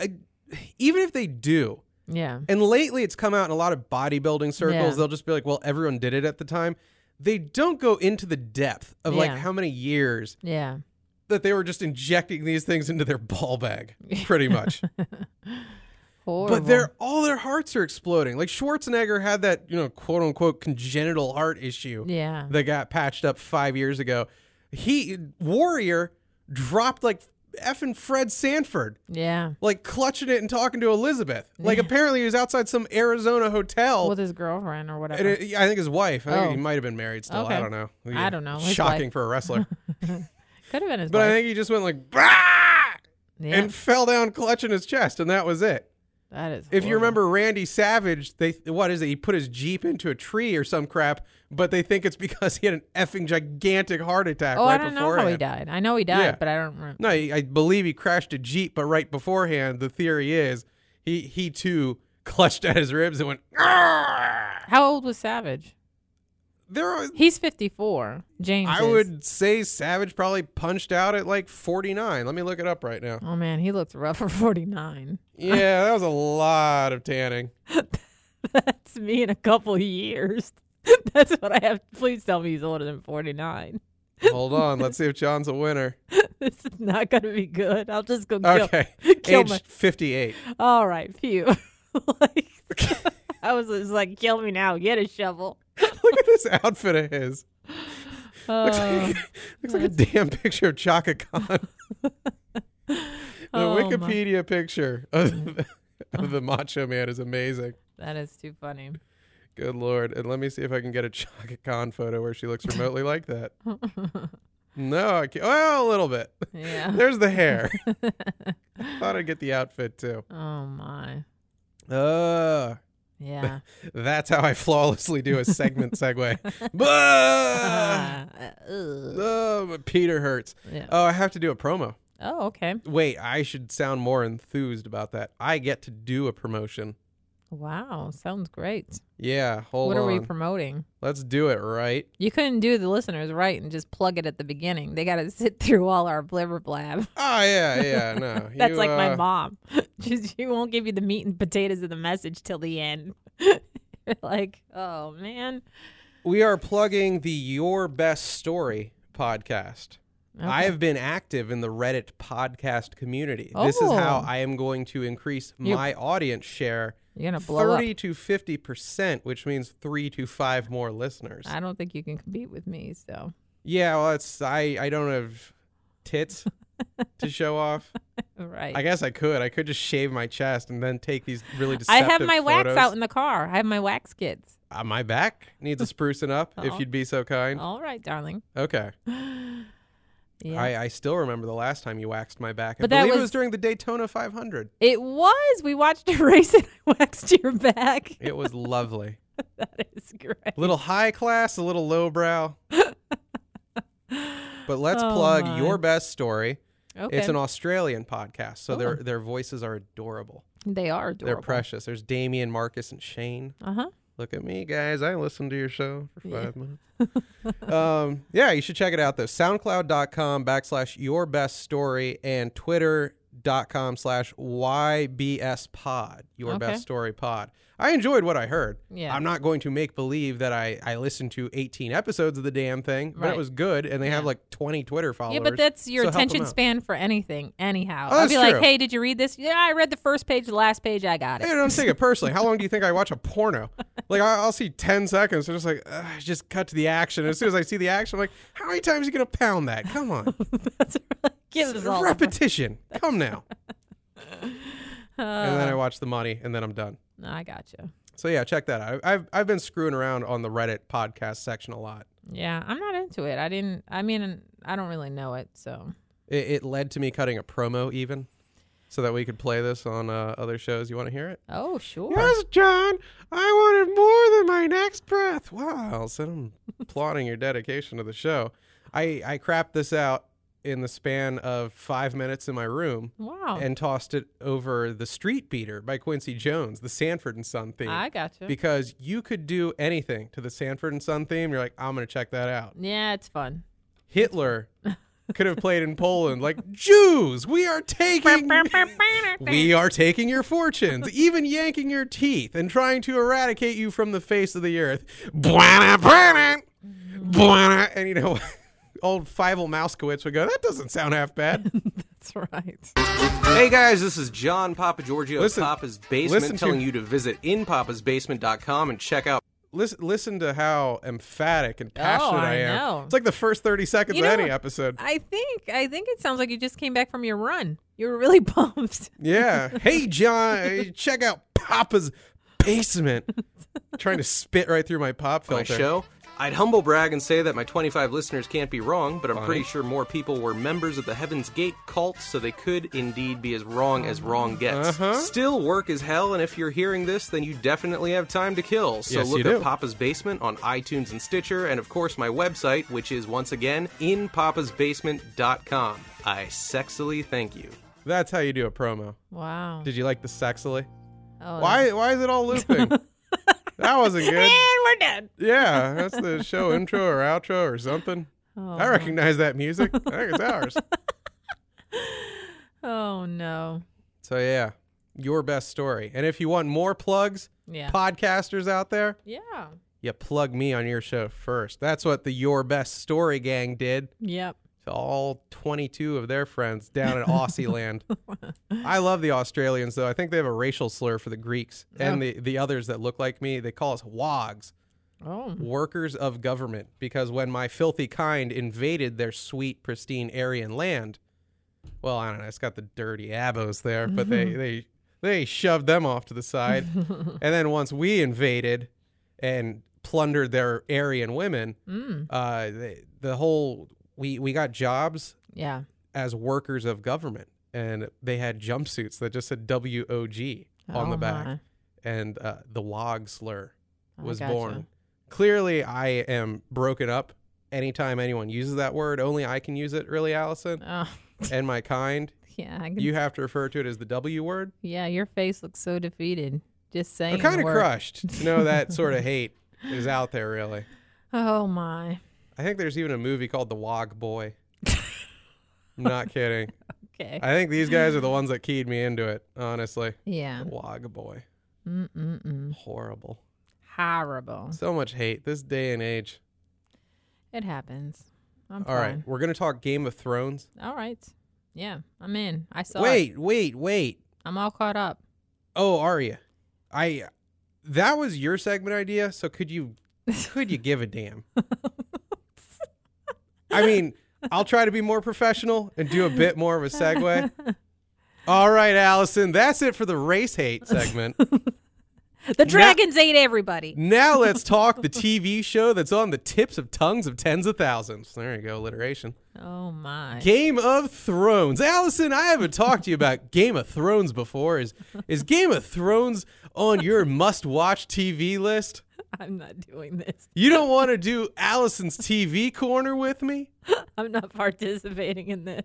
Even if they do. Yeah. And lately it's come out in a lot of bodybuilding circles. Yeah. They'll just be like, well, everyone did it at the time. They don't go into the depth of like Yeah. how many years Yeah. that they were just injecting these things into their ball bag, pretty much. Horrible. But all their hearts are exploding. Like Schwarzenegger had that, quote unquote congenital heart issue Yeah. that got patched up 5 years ago. Warrior dropped like effing Fred Sanford, Yeah. like clutching it and talking to Elizabeth. Like apparently he was outside some Arizona hotel. With his girlfriend or whatever. And I think his wife. I think Oh. he might have been married still. Okay. I don't know. I don't know. His Shocking wife. for a wrestler. Could have been his But I wife. think he just went like, "Bah!" Yeah. and fell down clutching his chest, and that was it. That is If you horrible. remember Randy Savage, what is it? He put his Jeep into a tree or some crap, but they think it's because he had an effing gigantic heart attack Oh, right I don't know beforehand. how he died. I know he died, Yeah. but I don't remember. No, I believe he crashed a Jeep, but right beforehand, the theory is he too clutched at his ribs and went, "Argh!" How old was Savage? There are, He's 54. James I is. would say Savage probably punched out at like 49. Let me look it up right now. Oh, man. He looks rough for 49. Yeah, that was a lot of tanning. That's me in a couple years. That's what I have. Please tell me he's older than 49. Hold on, let's see if John's a winner. This is not going to be good. I'll just go Okay, kill age my. 58. All right. Phew. Like, I was just like, kill me now. Get a shovel. Look at this outfit of his. Looks Oh, like a damn picture of Chaka Khan. The Oh, my. Wikipedia picture of the Macho Man is amazing. that is too funny. Good Lord. And let me see if I can get a Chaka Khan photo where she looks remotely like that. No, I can't. Well, a little bit. Yeah. There's the hair. Thought I'd get the outfit too. Oh, my. Yeah. That's how I flawlessly do a segment segue. Oh, my Peter hurts. Yeah. Oh, I have to do a promo. Oh, okay. Wait, I should sound more enthused about that. I get to do a promotion. Wow. Sounds great. Yeah, hold What on. are we promoting? Let's do it right. You couldn't do the listeners right and just plug it at the beginning. They got to sit through all our blibber blab. Oh, yeah, no. That's You, like my mom. She won't give you the meat and potatoes of the message till the end. You're like, oh, man. We are plugging the Your Best Story podcast. Okay. I have been active in the Reddit podcast community. This is Oh. how I am going to increase my audience share You're going to blow 30 up. to 50%, which means 3 to 5 more listeners. I don't think you can compete with me, so. Yeah, well, I don't have tits to show off. Right. I guess I could just shave my chest and then take these really I deceptive have my wax photos. out in the car. I have my wax kits. My back needs a sprucing up, if Oh. you'd be so kind. All right, darling. Okay. Yeah. I still remember the last time you waxed my back. I But that believe it was- was during the Daytona 500. It was. We watched a race and I waxed your back. It was lovely. That is great. A little high class, a little lowbrow. But let's Oh, plug my. Your Best Story. Okay. It's an Australian podcast, so Oh. their voices are adorable. They are adorable. They're precious. There's Damien, Marcus, and Shane. Uh-huh. Look at me, guys. I listened to your show for 5 minutes. Yeah, you should check it out, though. SoundCloud.com/Your Best Story and Twitter.com/YBS Pod. Your Okay. Best Story Pod. I enjoyed what I heard. Yeah. I'm not going to make believe that I listened to 18 episodes of the damn thing, but Right. it was good, and they have Yeah. like 20 Twitter followers. Yeah, but that's your so help 'em attention out. span for anything, anyhow. Oh, I'll that's be like, true. hey, did you read this? Yeah, I read the first page, the last page, I got it. Hey, don't take it personally. How long do you think I watch a porno? Like, I'll see 10 seconds. I'm just like, just cut to the action. As soon as I see the action, I'm like, how many times are you going to pound that? Come on. Give us all. Repetition. Come now. And then I watch the money, and then I'm done. No, I gotcha. So, yeah, check that out. I've been screwing around on the Reddit podcast section a lot. Yeah, I'm not into it. I don't really know it, so. It led to me cutting a promo even so that we could play this on other shows. You want to hear it? Oh, sure. Yes, John. I wanted more than my next breath. Wow. So I'm applauding your dedication to the show. I crapped this out in the span of 5 minutes in my room Wow. and tossed it over The Street Beater by Quincy Jones, the Sanford and Son theme. I gotcha. Because you could do anything to the Sanford and Son theme. You're like, I'm going to check that out. Yeah, it's fun. Hitler could have played in Poland like, Jews, we are taking your fortunes, even yanking your teeth and trying to eradicate you from the face of the earth. And you know, old Fievel Mouskowitz would go, that doesn't sound half bad. That's right. Hey guys, this is John Papa Giorgio Listen- of Papa's Basement listen to- telling you to visit inpapasbasement.com and check out Listen to how emphatic and passionate I I am. know. It's like the first 30 seconds You of know any what? episode. I think it sounds like you just came back from your run. You were really pumped. Yeah. Hey, John, check out Papa's Basement. Trying to spit right through my pop my filter. show. I'd humble brag and say that my 25 listeners can't be wrong, but I'm Funny. pretty sure more people were members of the Heaven's Gate cult, so they could indeed be as wrong gets. Still work as hell, and if you're hearing this, then you definitely have time to kill. So Yes, look you do. at Papa's Basement on iTunes and Stitcher, and of course my website, which is once again inpapasbasement.com. I sexily thank you. That's how you do a promo. Wow. Did you like the sexily? Oh, Why is it all looping? That wasn't good. And we're done. Yeah, that's the show intro or outro or something. Oh, I recognize that music. I think it's ours. Oh no. So yeah, Your Best Story. And if you want more plugs, Yeah. podcasters out there, Yeah. you plug me on your show first. That's what the Your Best Story gang did Yep. to all 22 of their friends down in Aussie land. I love the Australians, though. I think they have a racial slur for the Greeks and the others that look like me. They call us wogs, Oh. workers of government, because when my filthy kind invaded their sweet, pristine Aryan land, well, I don't know, it's got the dirty abos there, but they shoved them off to the side. And then once we invaded and plundered their Aryan women, we got jobs Yeah. as workers of government, and they had jumpsuits that just said WOG on the Oh, back, my. and the WOG slur was gotcha. born. Clearly, I am broken up anytime anyone uses that word. Only I can use it, really, Allison, Oh. and my kind. Yeah. I can, You have to refer to it as the W word. yeah. Your face looks so defeated. Just saying. I'm kind the of word. crushed to know that sort of hate is out there, really. Oh my. I think there's even a movie called The WOG Boy. I'm not kidding. Okay. I think these guys are the ones that keyed me into it, honestly. Yeah. WOG Boy. Horrible. Horrible. So much hate this day and age. It happens. I'm All right, fine. we're going to talk Game of Thrones. All right. Yeah. I'm in. I saw it. Wait. I'm all caught up. Oh, are you? That was your segment idea, so could you give a damn? I mean, I'll try to be more professional and do a bit more of a segue. All right, Allison, that's it for the race hate segment. The dragons ate everybody. Now let's talk the TV show that's on the tips of tongues of tens of thousands. There you go, alliteration. Oh, my. Game of Thrones. Allison, I haven't talked to you about Game of Thrones before. Is Game of Thrones on your must-watch TV list? I'm not doing this. You don't want to do Allison's TV corner with me? I'm not participating in this.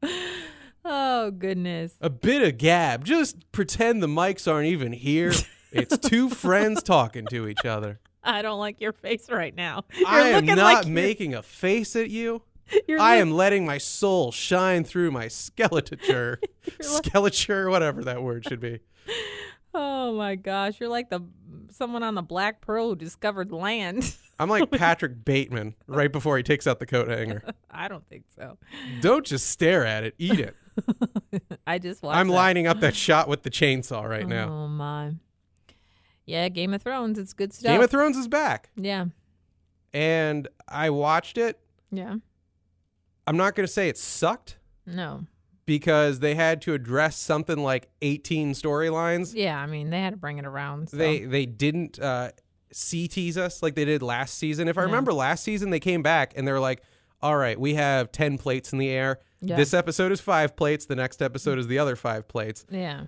Oh, goodness. A bit of gab. Just pretend the mics aren't even here. It's two friends talking to each other. I don't like your face right now. I am not making a face at you. I am letting my soul shine through my skeleton. Skeleton, whatever that word should be. Oh, my gosh. You're like someone on the Black Pearl who discovered land. I'm like Patrick Bateman right before he takes out the coat hanger. I don't think so. Don't just stare at it. Eat it. I just watched I'm lining up that shot with the chainsaw right now. Oh, my. Yeah, Game of Thrones. It's good stuff. Game of Thrones is back. Yeah. And I watched it. Yeah. I'm not going to say it sucked No. because they had to address something like 18 storylines. Yeah, I mean, they had to bring it around. So. They didn't tease us like they did last season. If I remember last season, they came back and they were like, all right, we have 10 plates in the air. Yeah. This episode is 5 plates. The next episode is the other 5 plates. Yeah.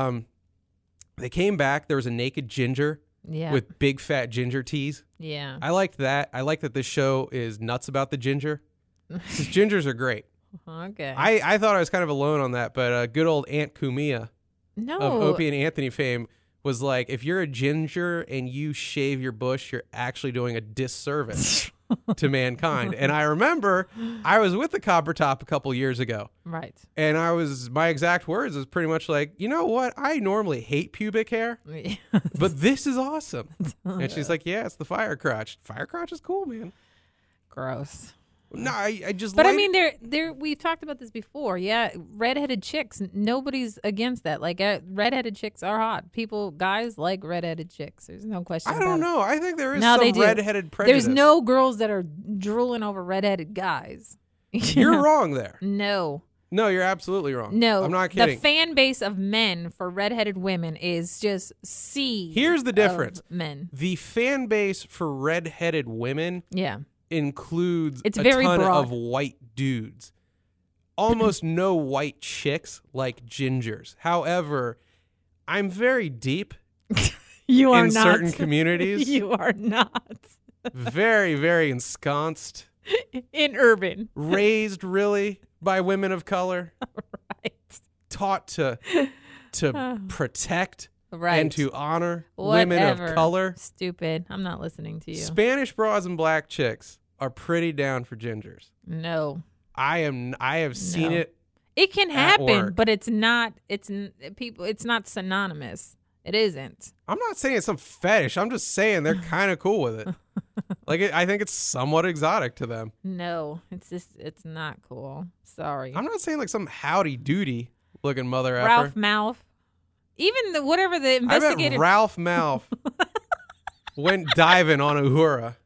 They came back. There was a naked ginger Yeah. with big fat ginger teas. Yeah. I liked that. I like that this show is nuts about the ginger. 'Cause gingers are great. Okay. I thought I was kind of alone on that, but good old Aunt Kumia no. of Opie and Anthony fame was like, if you're a ginger and you shave your bush, you're actually doing a disservice to mankind. And I remember I was with the Copper Top a couple years ago. Right. And my exact words was pretty much like, you know what? I normally hate pubic hair, but this is awesome. And she's like, yeah, it's the fire crotch. Fire crotch is cool, man. Gross. No, I just But like I mean, we've talked about this before. Yeah, redheaded chicks. Nobody's against that. Like, redheaded chicks are hot. Guys like redheaded chicks. There's no question. I don't know. I think there is No, they some do. redheaded prejudice. There's no girls that are drooling over redheaded guys. You're wrong there. No. No, you're absolutely wrong. No. I'm not kidding. The fan base of men for redheaded women is just sea. Here's the difference. Men. The fan base for redheaded women Yeah. includes It's a very ton broad. of white dudes. Almost no white chicks like gingers. However, I'm very deep You are in not. certain communities. You are not. Very, very ensconced. In urban. Raised really by women of color. Right. Taught to protect Right. and to honor women Whatever. of color. Stupid. I'm not listening to you. Spanish broads and black chicks are pretty down for gingers. No. I have seen No. it. It can At happen, work. but it's not synonymous. It isn't. I'm not saying it's some fetish. I'm just saying they're kind of cool with it. I think it's somewhat exotic to them. No. It's not cool. Sorry. I'm not saying like some howdy doody looking mother effer. Ralph Mouth. Even whatever the I investigative. bet Ralph Mouth went diving on Uhura.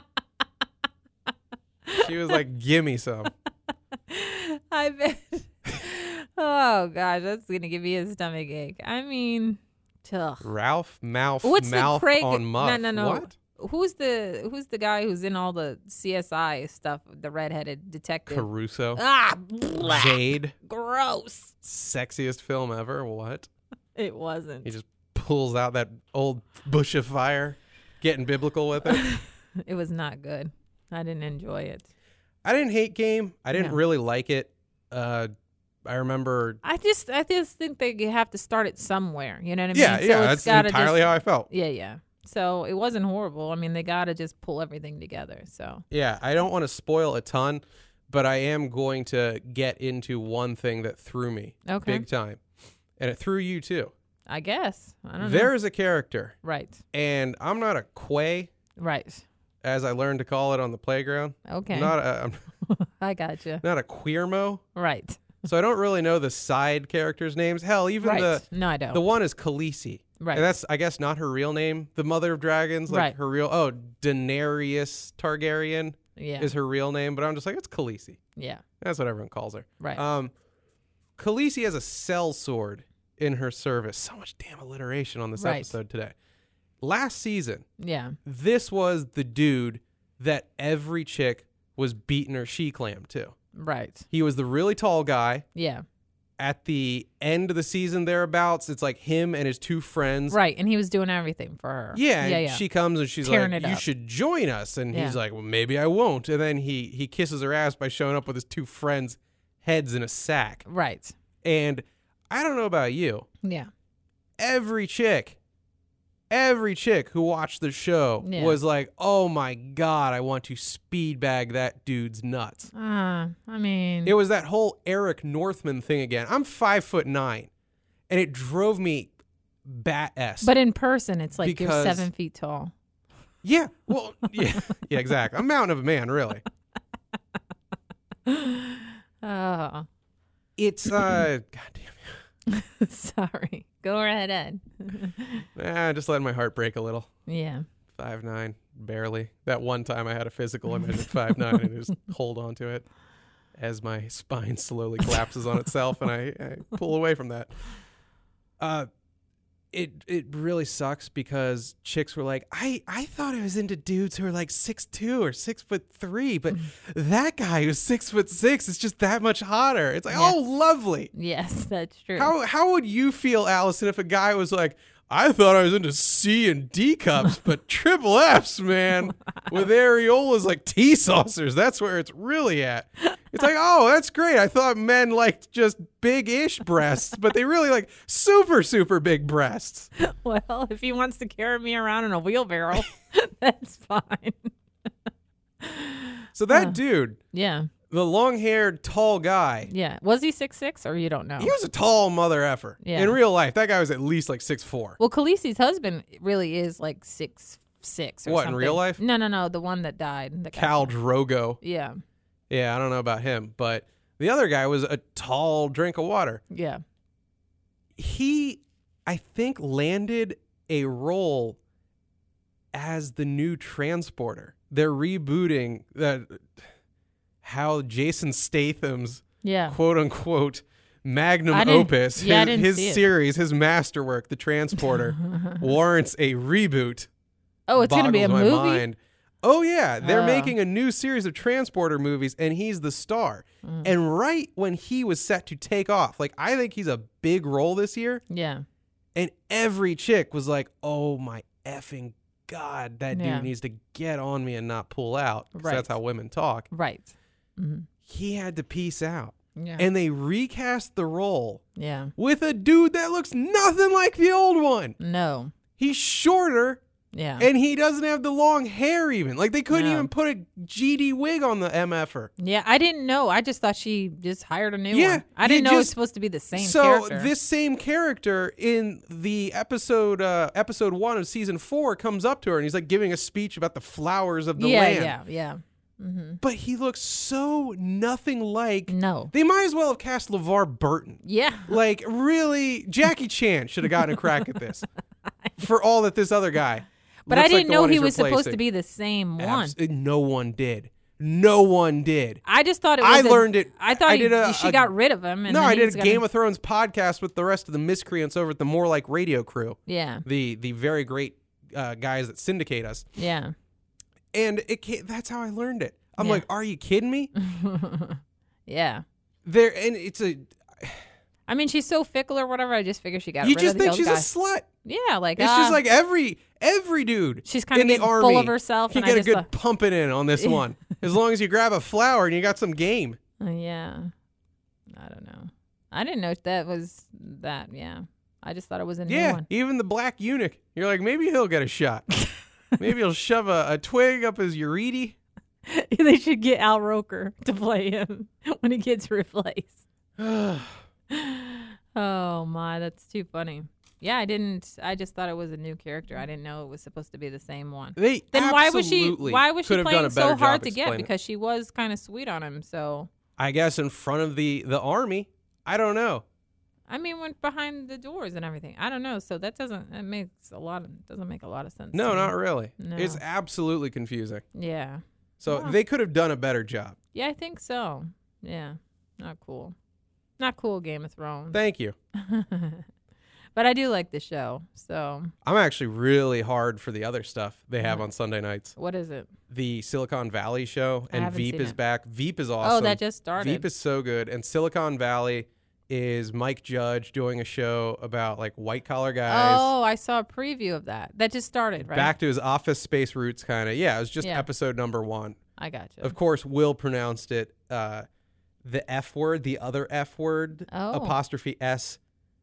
She was like, "Gimme some." I bet. Oh gosh, that's gonna give me a stomach ache. I mean, ugh. Ralph Mouth What's mouth the Craig? on muff. No. What? Who's the guy who's in all the CSI stuff? The redheaded detective. Caruso. Blah. Jade. Gross. Sexiest film ever. What? It wasn't. He just pulls out that old bush of fire, getting biblical with it. It was not good. I didn't enjoy it. I didn't hate Game. I didn't No. really like it. I remember. I just think they have to start it somewhere. You know what I mean? Yeah, So yeah. it's That's gotta entirely just, how I felt. Yeah. So it wasn't horrible. I mean, they got to just pull everything together. So Yeah, I don't want to spoil a ton, but I am going to get into one thing that threw me Okay. big time, and it threw you too. I guess I don't know. There is a character, Right. and I'm not a quay, Right. as I learned to call it on the playground. Okay. I'm I gotcha. not a queermo, Right. so I don't really know the side characters' names. Hell, even Right. No, I don't. the one is Khaleesi. Right. And that's, I guess, not her real name. The Mother of Dragons, like Right. her real, Daenerys Targaryen Yeah. is her real name, but I'm just like, it's Khaleesi. Yeah. That's what everyone calls her. Right. Khaleesi has a sellsword in her service. So much damn alliteration on this Right. episode today. last season, Yeah. this was the dude that every chick was beating her she-clam to. Right. He was the really tall guy. Yeah. At the end of the season thereabouts, it's like him and his two friends. Right. And he was doing everything for her. Yeah, Yeah. and Yeah. she comes and she's Tearing like, it you up. should join us. And Yeah. he's like, well, maybe I won't. And then he kisses her ass by showing up with his two friends' heads in a sack. Right. And I don't know about you. Yeah. Every chick who watched the show Yeah. was like, oh my God, I want to speed bag that dude's nuts. I mean, It was that whole Eric Northman thing again. I'm 5'9", and it drove me bat-esque. but in person, it's like you're Because- 7 feet tall. Yeah, well, yeah, exactly. I'm a mountain of a man, really. Oh, It's, God damn sorry. Go right ahead. it. Just letting my heart break a little. Yeah. 5'9", barely. That one time I had a physical, I measured 5'9", and I just hold on to it as my spine slowly collapses on itself, and I pull away from that. It really sucks because chicks were like, I thought I was into dudes who are like 6'2" or 6'3", but that guy who's 6'6" is just that much hotter. It's like, Yeah. oh, lovely. Yes, that's true. How would you feel, Allison, if a guy was like, I thought I was into C and D cups, but triple Fs, man, with areolas like tea saucers. That's where it's really at. It's like, oh, that's great. I thought men liked just big-ish breasts, but they really like super, super big breasts. Well, if he wants to carry me around in a wheelbarrow, that's fine. So that dude, Yeah. the long-haired, tall guy, Yeah. Was he 6'6", or you don't know? he was a tall mother effer. Yeah. In real life, that guy was at least like 6'4". Well, Khaleesi's husband really is like 6'6" or What, in something. real life? No. The one that died. The guy- Khal Drogo. Yeah. Yeah, I don't know about him, but the other guy was a tall drink of water. Yeah. He, I think, landed a role as the new transporter. They're rebooting that how Jason Statham's Yeah. quote unquote magnum I didn't- opus, yeah, I didn't his see it. series, his masterwork, The Transporter, warrants a reboot. Oh, it's going to be a Boggles my movie? mind. Oh yeah, they're Oh. making a new series of Transporter movies, and he's the star. Mm. And right when he was set to take off, like I think he's a big role this year, Yeah. and every chick was like, "Oh my effing god, that Yeah. dude needs to get on me and not pull out." 'Cause Right. that's how women talk. Right. Mm-hmm. He had to peace out, Yeah. and they recast the role Yeah. with a dude that looks nothing like the old one. No. He's shorter. Yeah. And he doesn't have the long hair even. Like, they couldn't No. even put a GD wig on the MFer. Yeah, I didn't know. I just thought she just hired a new Yeah, one. I you didn't know it was just- supposed to be the same So character. this same character in the episode 1 of season 4 comes up to her and he's like giving a speech about the flowers of the land. Yeah. But he looks so nothing like. No. They might as well have cast LeVar Burton. Yeah. Like, really, Jackie Chan should have gotten a crack at this. For all that this other guy. But I looks like didn't the know one he he's was supposed replacing. to be the same one. No one did. No one did. I just thought it was I learned it. I thought I did she got rid of him. And No, then I he did was a gonna- Game of Thrones podcast with the rest of the miscreants over at the More Like Radio crew, Yeah. the very great guys that syndicate us. Yeah. And that's how I learned it. I'm Yeah. like, are you kidding me? Yeah. And it's a. I mean, she's so fickle or whatever. I just figure she got You rid just of the think old she's guy. a slut. Yeah, like It's just like every dude She's kinda in the getting army full of herself, can and I get a just good thought- pumping in on this one. As long as you grab a flower and you got some game. yeah. I don't know. I didn't know that was that. Yeah. I just thought it was a new Yeah, one. even the black eunuch. You're like, maybe he'll get a shot. Maybe he'll shove a twig up his urethra. They should get Al Roker to play him when he gets replaced. Oh my, that's too funny. Yeah, I just thought it was a new character. I didn't know it was supposed to be the same one. They Then why was she absolutely playing could have done a better so hard job to get? explaining it. Because she was kind of sweet on him. So I guess in front of the army. I don't know. I mean, went behind the doors and everything. I don't know. So that doesn't make a lot of sense. No, to me. not really. No. It's absolutely confusing. Yeah. So Wow. they could have done a better job. Yeah, I think so. Yeah. Not cool. Not cool, Game of Thrones. Thank you. But I do like the show. So I'm actually really hard for the other stuff they have on Sunday nights. what is it? The Silicon Valley show, I and haven't Veep seen is it. back. Veep is awesome. Oh, that just started. Veep is so good. And Silicon Valley is Mike Judge doing a show about like white collar guys. Oh, I saw a preview of that. That just started, right? Back to his Office Space roots, kind of. Yeah, it was just Yeah. episode number 1. I got you. Of course, Will pronounced it the F word, the other F word, Oh. apostrophe S,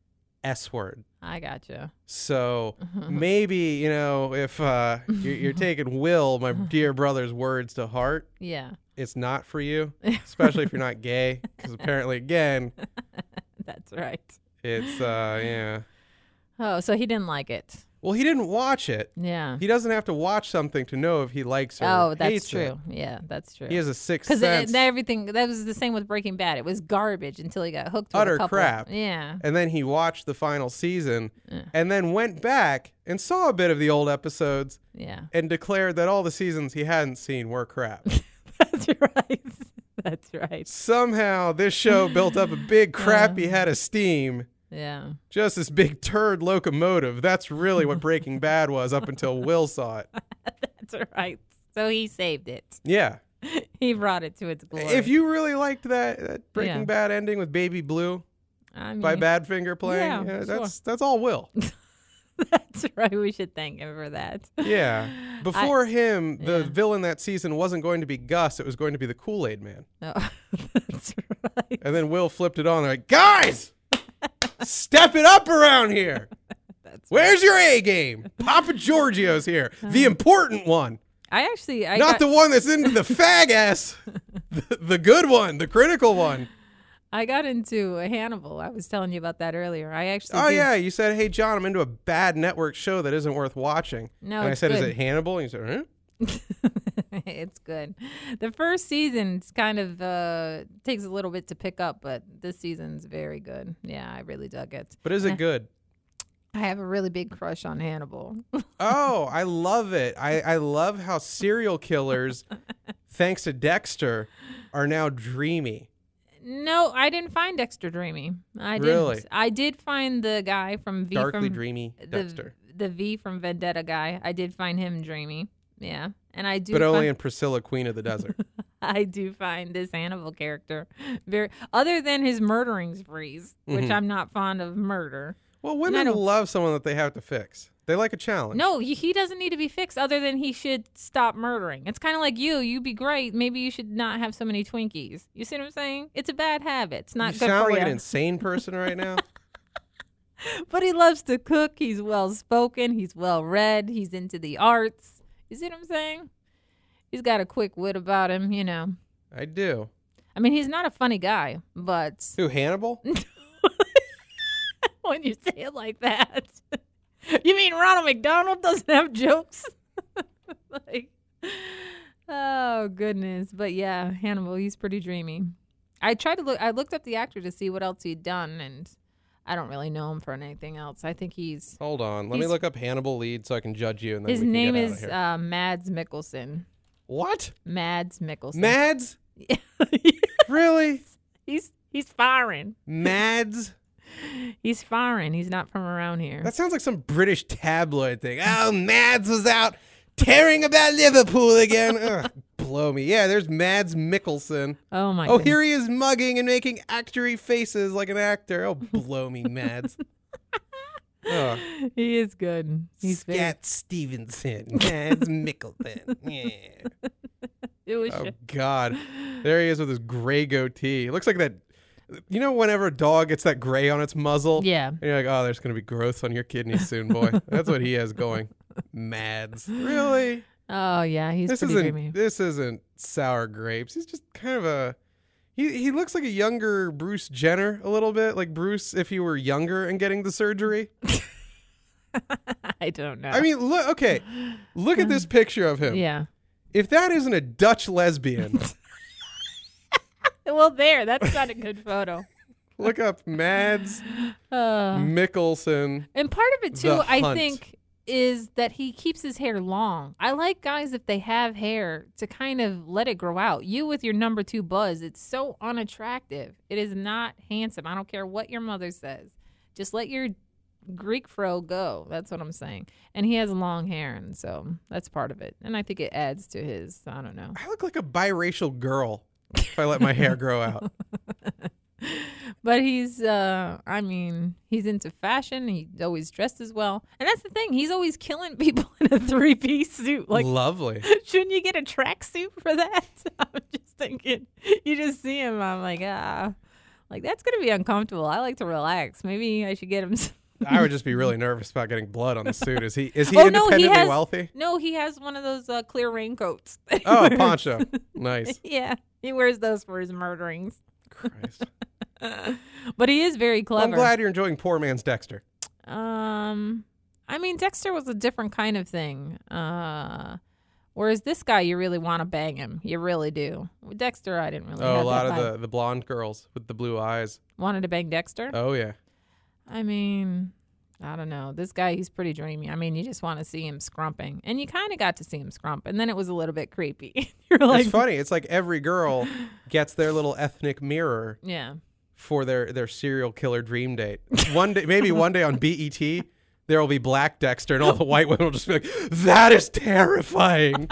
S word. I got you. So maybe, if you're taking Will, my dear brother's words to heart, Yeah, it's not for you, especially if you're not gay, because apparently, again, that's right. it's, yeah. Oh, so he didn't like it. Well, he didn't watch it. Yeah. He doesn't have to watch something to know if he likes or Oh, that's hates true. it. Yeah, that's true. He has a sixth Because sense. everything that was the same with Breaking Bad. It was garbage until he got hooked. With Utter a couple. crap. Yeah. And then he watched the final season and then went back and saw a bit of the old episodes Yeah. and declared that all the seasons he hadn't seen were crap. That's right. That's right. Somehow this show built up a big crappy head of steam. Yeah. Just this big turd locomotive. That's really what Breaking Bad was up until Will saw it. That's right. So he saved it. Yeah. He brought it to its glory. If you really liked that Breaking Yeah. Bad ending with Baby Blue I mean, by Badfinger playing, Yeah, that's all Will. that's right. We should thank him for that. Yeah. Before him, the Yeah. villain that season wasn't going to be Gus. It was going to be the Kool-Aid Man. No, that's right. And then Will flipped it on. They're like, guys, step it up around here. Where's your A game? Papa Giorgio's here. The important one. I Not got, the one that's into the fag ass. The good one. The critical one. I got into Hannibal. I was telling you about that earlier. I actually Oh, did- yeah. You said, hey, John, I'm into a bad network show that isn't worth watching. No, and I it's said, is good. it Hannibal? And you said, huh? It's good. The first season's kind of takes a little bit to pick up, but this season's very good. Yeah, I really dug it. But is it good? I have a really big crush on Hannibal. Oh, I love it. I love how serial killers, thanks to Dexter, are now dreamy. No, I didn't find Dexter dreamy. I didn't. Really? I did find the guy from V Darkly from dreamy Dexter. the V from Vendetta guy. I did find him dreamy. Yeah, and I do. But only find, in Priscilla, Queen of the Desert. I do find this Hannibal character very, other than his murdering sprees, which I'm not fond of murder. Well, And I women don't- love someone that they have to fix. They like a challenge. No, he doesn't need to be fixed other than he should stop murdering. It's kind of like you'd be great. Maybe you should not have so many Twinkies. You see what I'm saying? It's a bad habit. It's not You good sound for like you. an insane person right now. But he loves to cook. He's well spoken. He's well read. He's into the arts. You see what I'm saying? He's got a quick wit about him, you know. I do. I mean, he's not a funny guy, but Who, Hannibal? when you say it like that, you mean Ronald McDonald doesn't have jokes? Like, oh goodness. But yeah, Hannibal, he's pretty dreamy. I looked up the actor to see what else he'd done, and I don't really know him for anything else. I think he's Hold on. Let me He's- look up Hannibal lead so I can judge you. And then his we can name get outta is here. Mads Mikkelsen. What? Mads Mikkelsen. Mads? Really? He's foreign. Mads? He's foreign. He's not from around here. That sounds like some British tabloid thing. Oh, Mads was out tearing about Liverpool again. Ugh, blow me. Yeah, there's Mads Mikkelsen. Oh my Oh, goodness. here he is mugging and making actory faces like an actor. Oh, blow me, Mads. Oh, He is good. He's very. Scat Stevenson. Mads Mikkelsen. Yeah. It was Oh, God. There he is with his gray goatee. It looks like that. You know, whenever a dog gets that gray on its muzzle? Yeah. And you're like, oh, there's going to be growths on your kidneys soon, boy. That's what he has going. Mads. Really? Oh yeah, he's pretty dreamy. This isn't sour grapes. He's just kind of a he looks like a younger Bruce Jenner a little bit, like Bruce if he were younger and getting the surgery. I don't know. I mean, look at this picture of him. yeah. If that isn't a Dutch lesbian, Well, that's not a good photo. look up Mads Uh, Mikkelsen. and part of it too, The I Hunt. think, is that he keeps his hair long. I like guys if they have hair to kind of let it grow out. You with your number 2 buzz, it's so unattractive. It is not handsome. I don't care what your mother says. Just let your Greek fro go. That's what I'm saying. And he has long hair, and so that's part of it. And I think it adds to his, I don't know. I look like a biracial girl if I let my hair grow out. But he's he's into fashion. He always dressed as well. And that's the thing. He's always killing people in a three-piece suit. Like, lovely. Shouldn't you get a tracksuit for that? I'm just thinking. You just see him. I'm like, like that's going to be uncomfortable. I like to relax. Maybe I should get him some. I would just be really nervous about getting blood on the suit. Is he independently wealthy? No, he has one of those clear raincoats. Oh, a poncho. Nice. Yeah, he wears those for his murderings. Christ. But he is very clever. Well, I'm glad you're enjoying poor man's Dexter. Dexter was a different kind of thing. Whereas this guy, you really want to bang him. You really do. With Dexter, I didn't really. Oh, a lot of the blonde girls with the blue eyes wanted to bang Dexter. Oh yeah. I don't know. This guy, he's pretty dreamy. You just want to see him scrumping. And you kind of got to see him scrump. And then it was a little bit creepy. You're like, it's funny. It's like every girl gets their little ethnic mirror for their serial killer dream date. Maybe one day on BET, there will be black Dexter and all the white women will just be like, that is terrifying.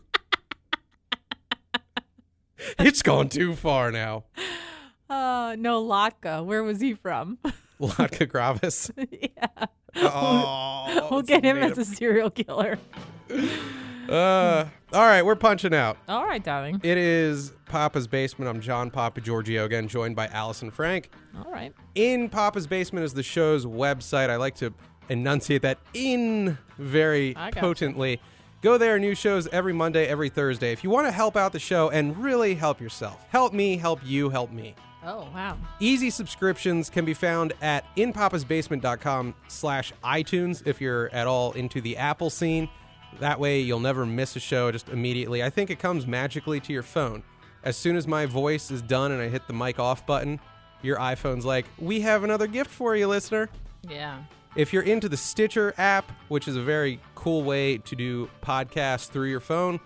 It's gone too far now. No, Latka. Where was he from? Latka Gravis. Yeah. Oh, we'll get him as a serial killer. All right, we're punching out. All right, darling. It is Papa's Basement. I'm John Papa Giorgio, again, joined by Allison Frank. All right. In Papa's Basement is the show's website. I like to enunciate that in very potently. Go there, new shows every Monday, every Thursday. If you want to help out the show and really help yourself, help me, help you, help me. Oh, wow. Easy subscriptions can be found at inpapasbasement.com/iTunes if you're at all into the Apple scene. That way you'll never miss a show just immediately. I think it comes magically to your phone. As soon as my voice is done and I hit the mic off button, your iPhone's like, we have another gift for you, listener. Yeah. If you're into the Stitcher app, which is a very cool way to do podcasts through your phone,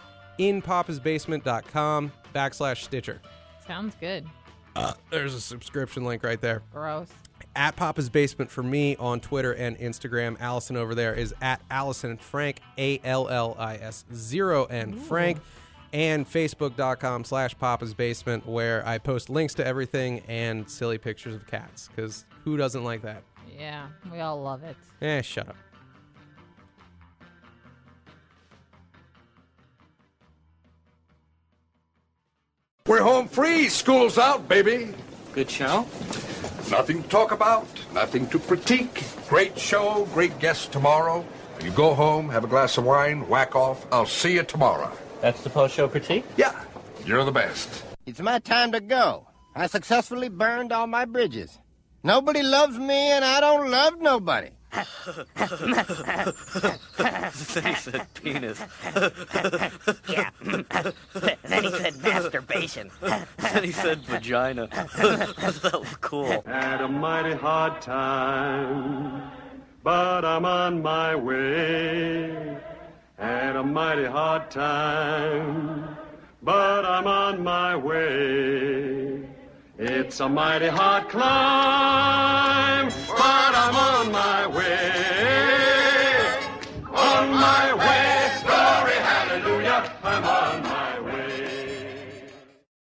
inpapasbasement.com/Stitcher. Sounds good. There's a subscription link right there. Gross. At Papa's Basement for me on Twitter and Instagram. Allison over there is at Allison Frank, ALLIS0N Frank. And Facebook.com/Papa's Basement, where I post links to everything and silly pictures of cats. Because who doesn't like that? Yeah, we all love it. Shut up. We're home free. School's out, baby. Good show? Nothing to talk about, nothing to critique. Great show, great guests tomorrow. You go home, have a glass of wine, whack off. I'll see you tomorrow. That's the post-show critique? Yeah, you're the best. It's my time to go. I successfully burned all my bridges. Nobody loves me, and I don't love nobody. Then he said penis. Yeah. Then he said masturbation. Then he said vagina. That was cool. Had a mighty hard time, but I'm on my way. Had a mighty hard time, but I'm on my way. It's a mighty hard climb.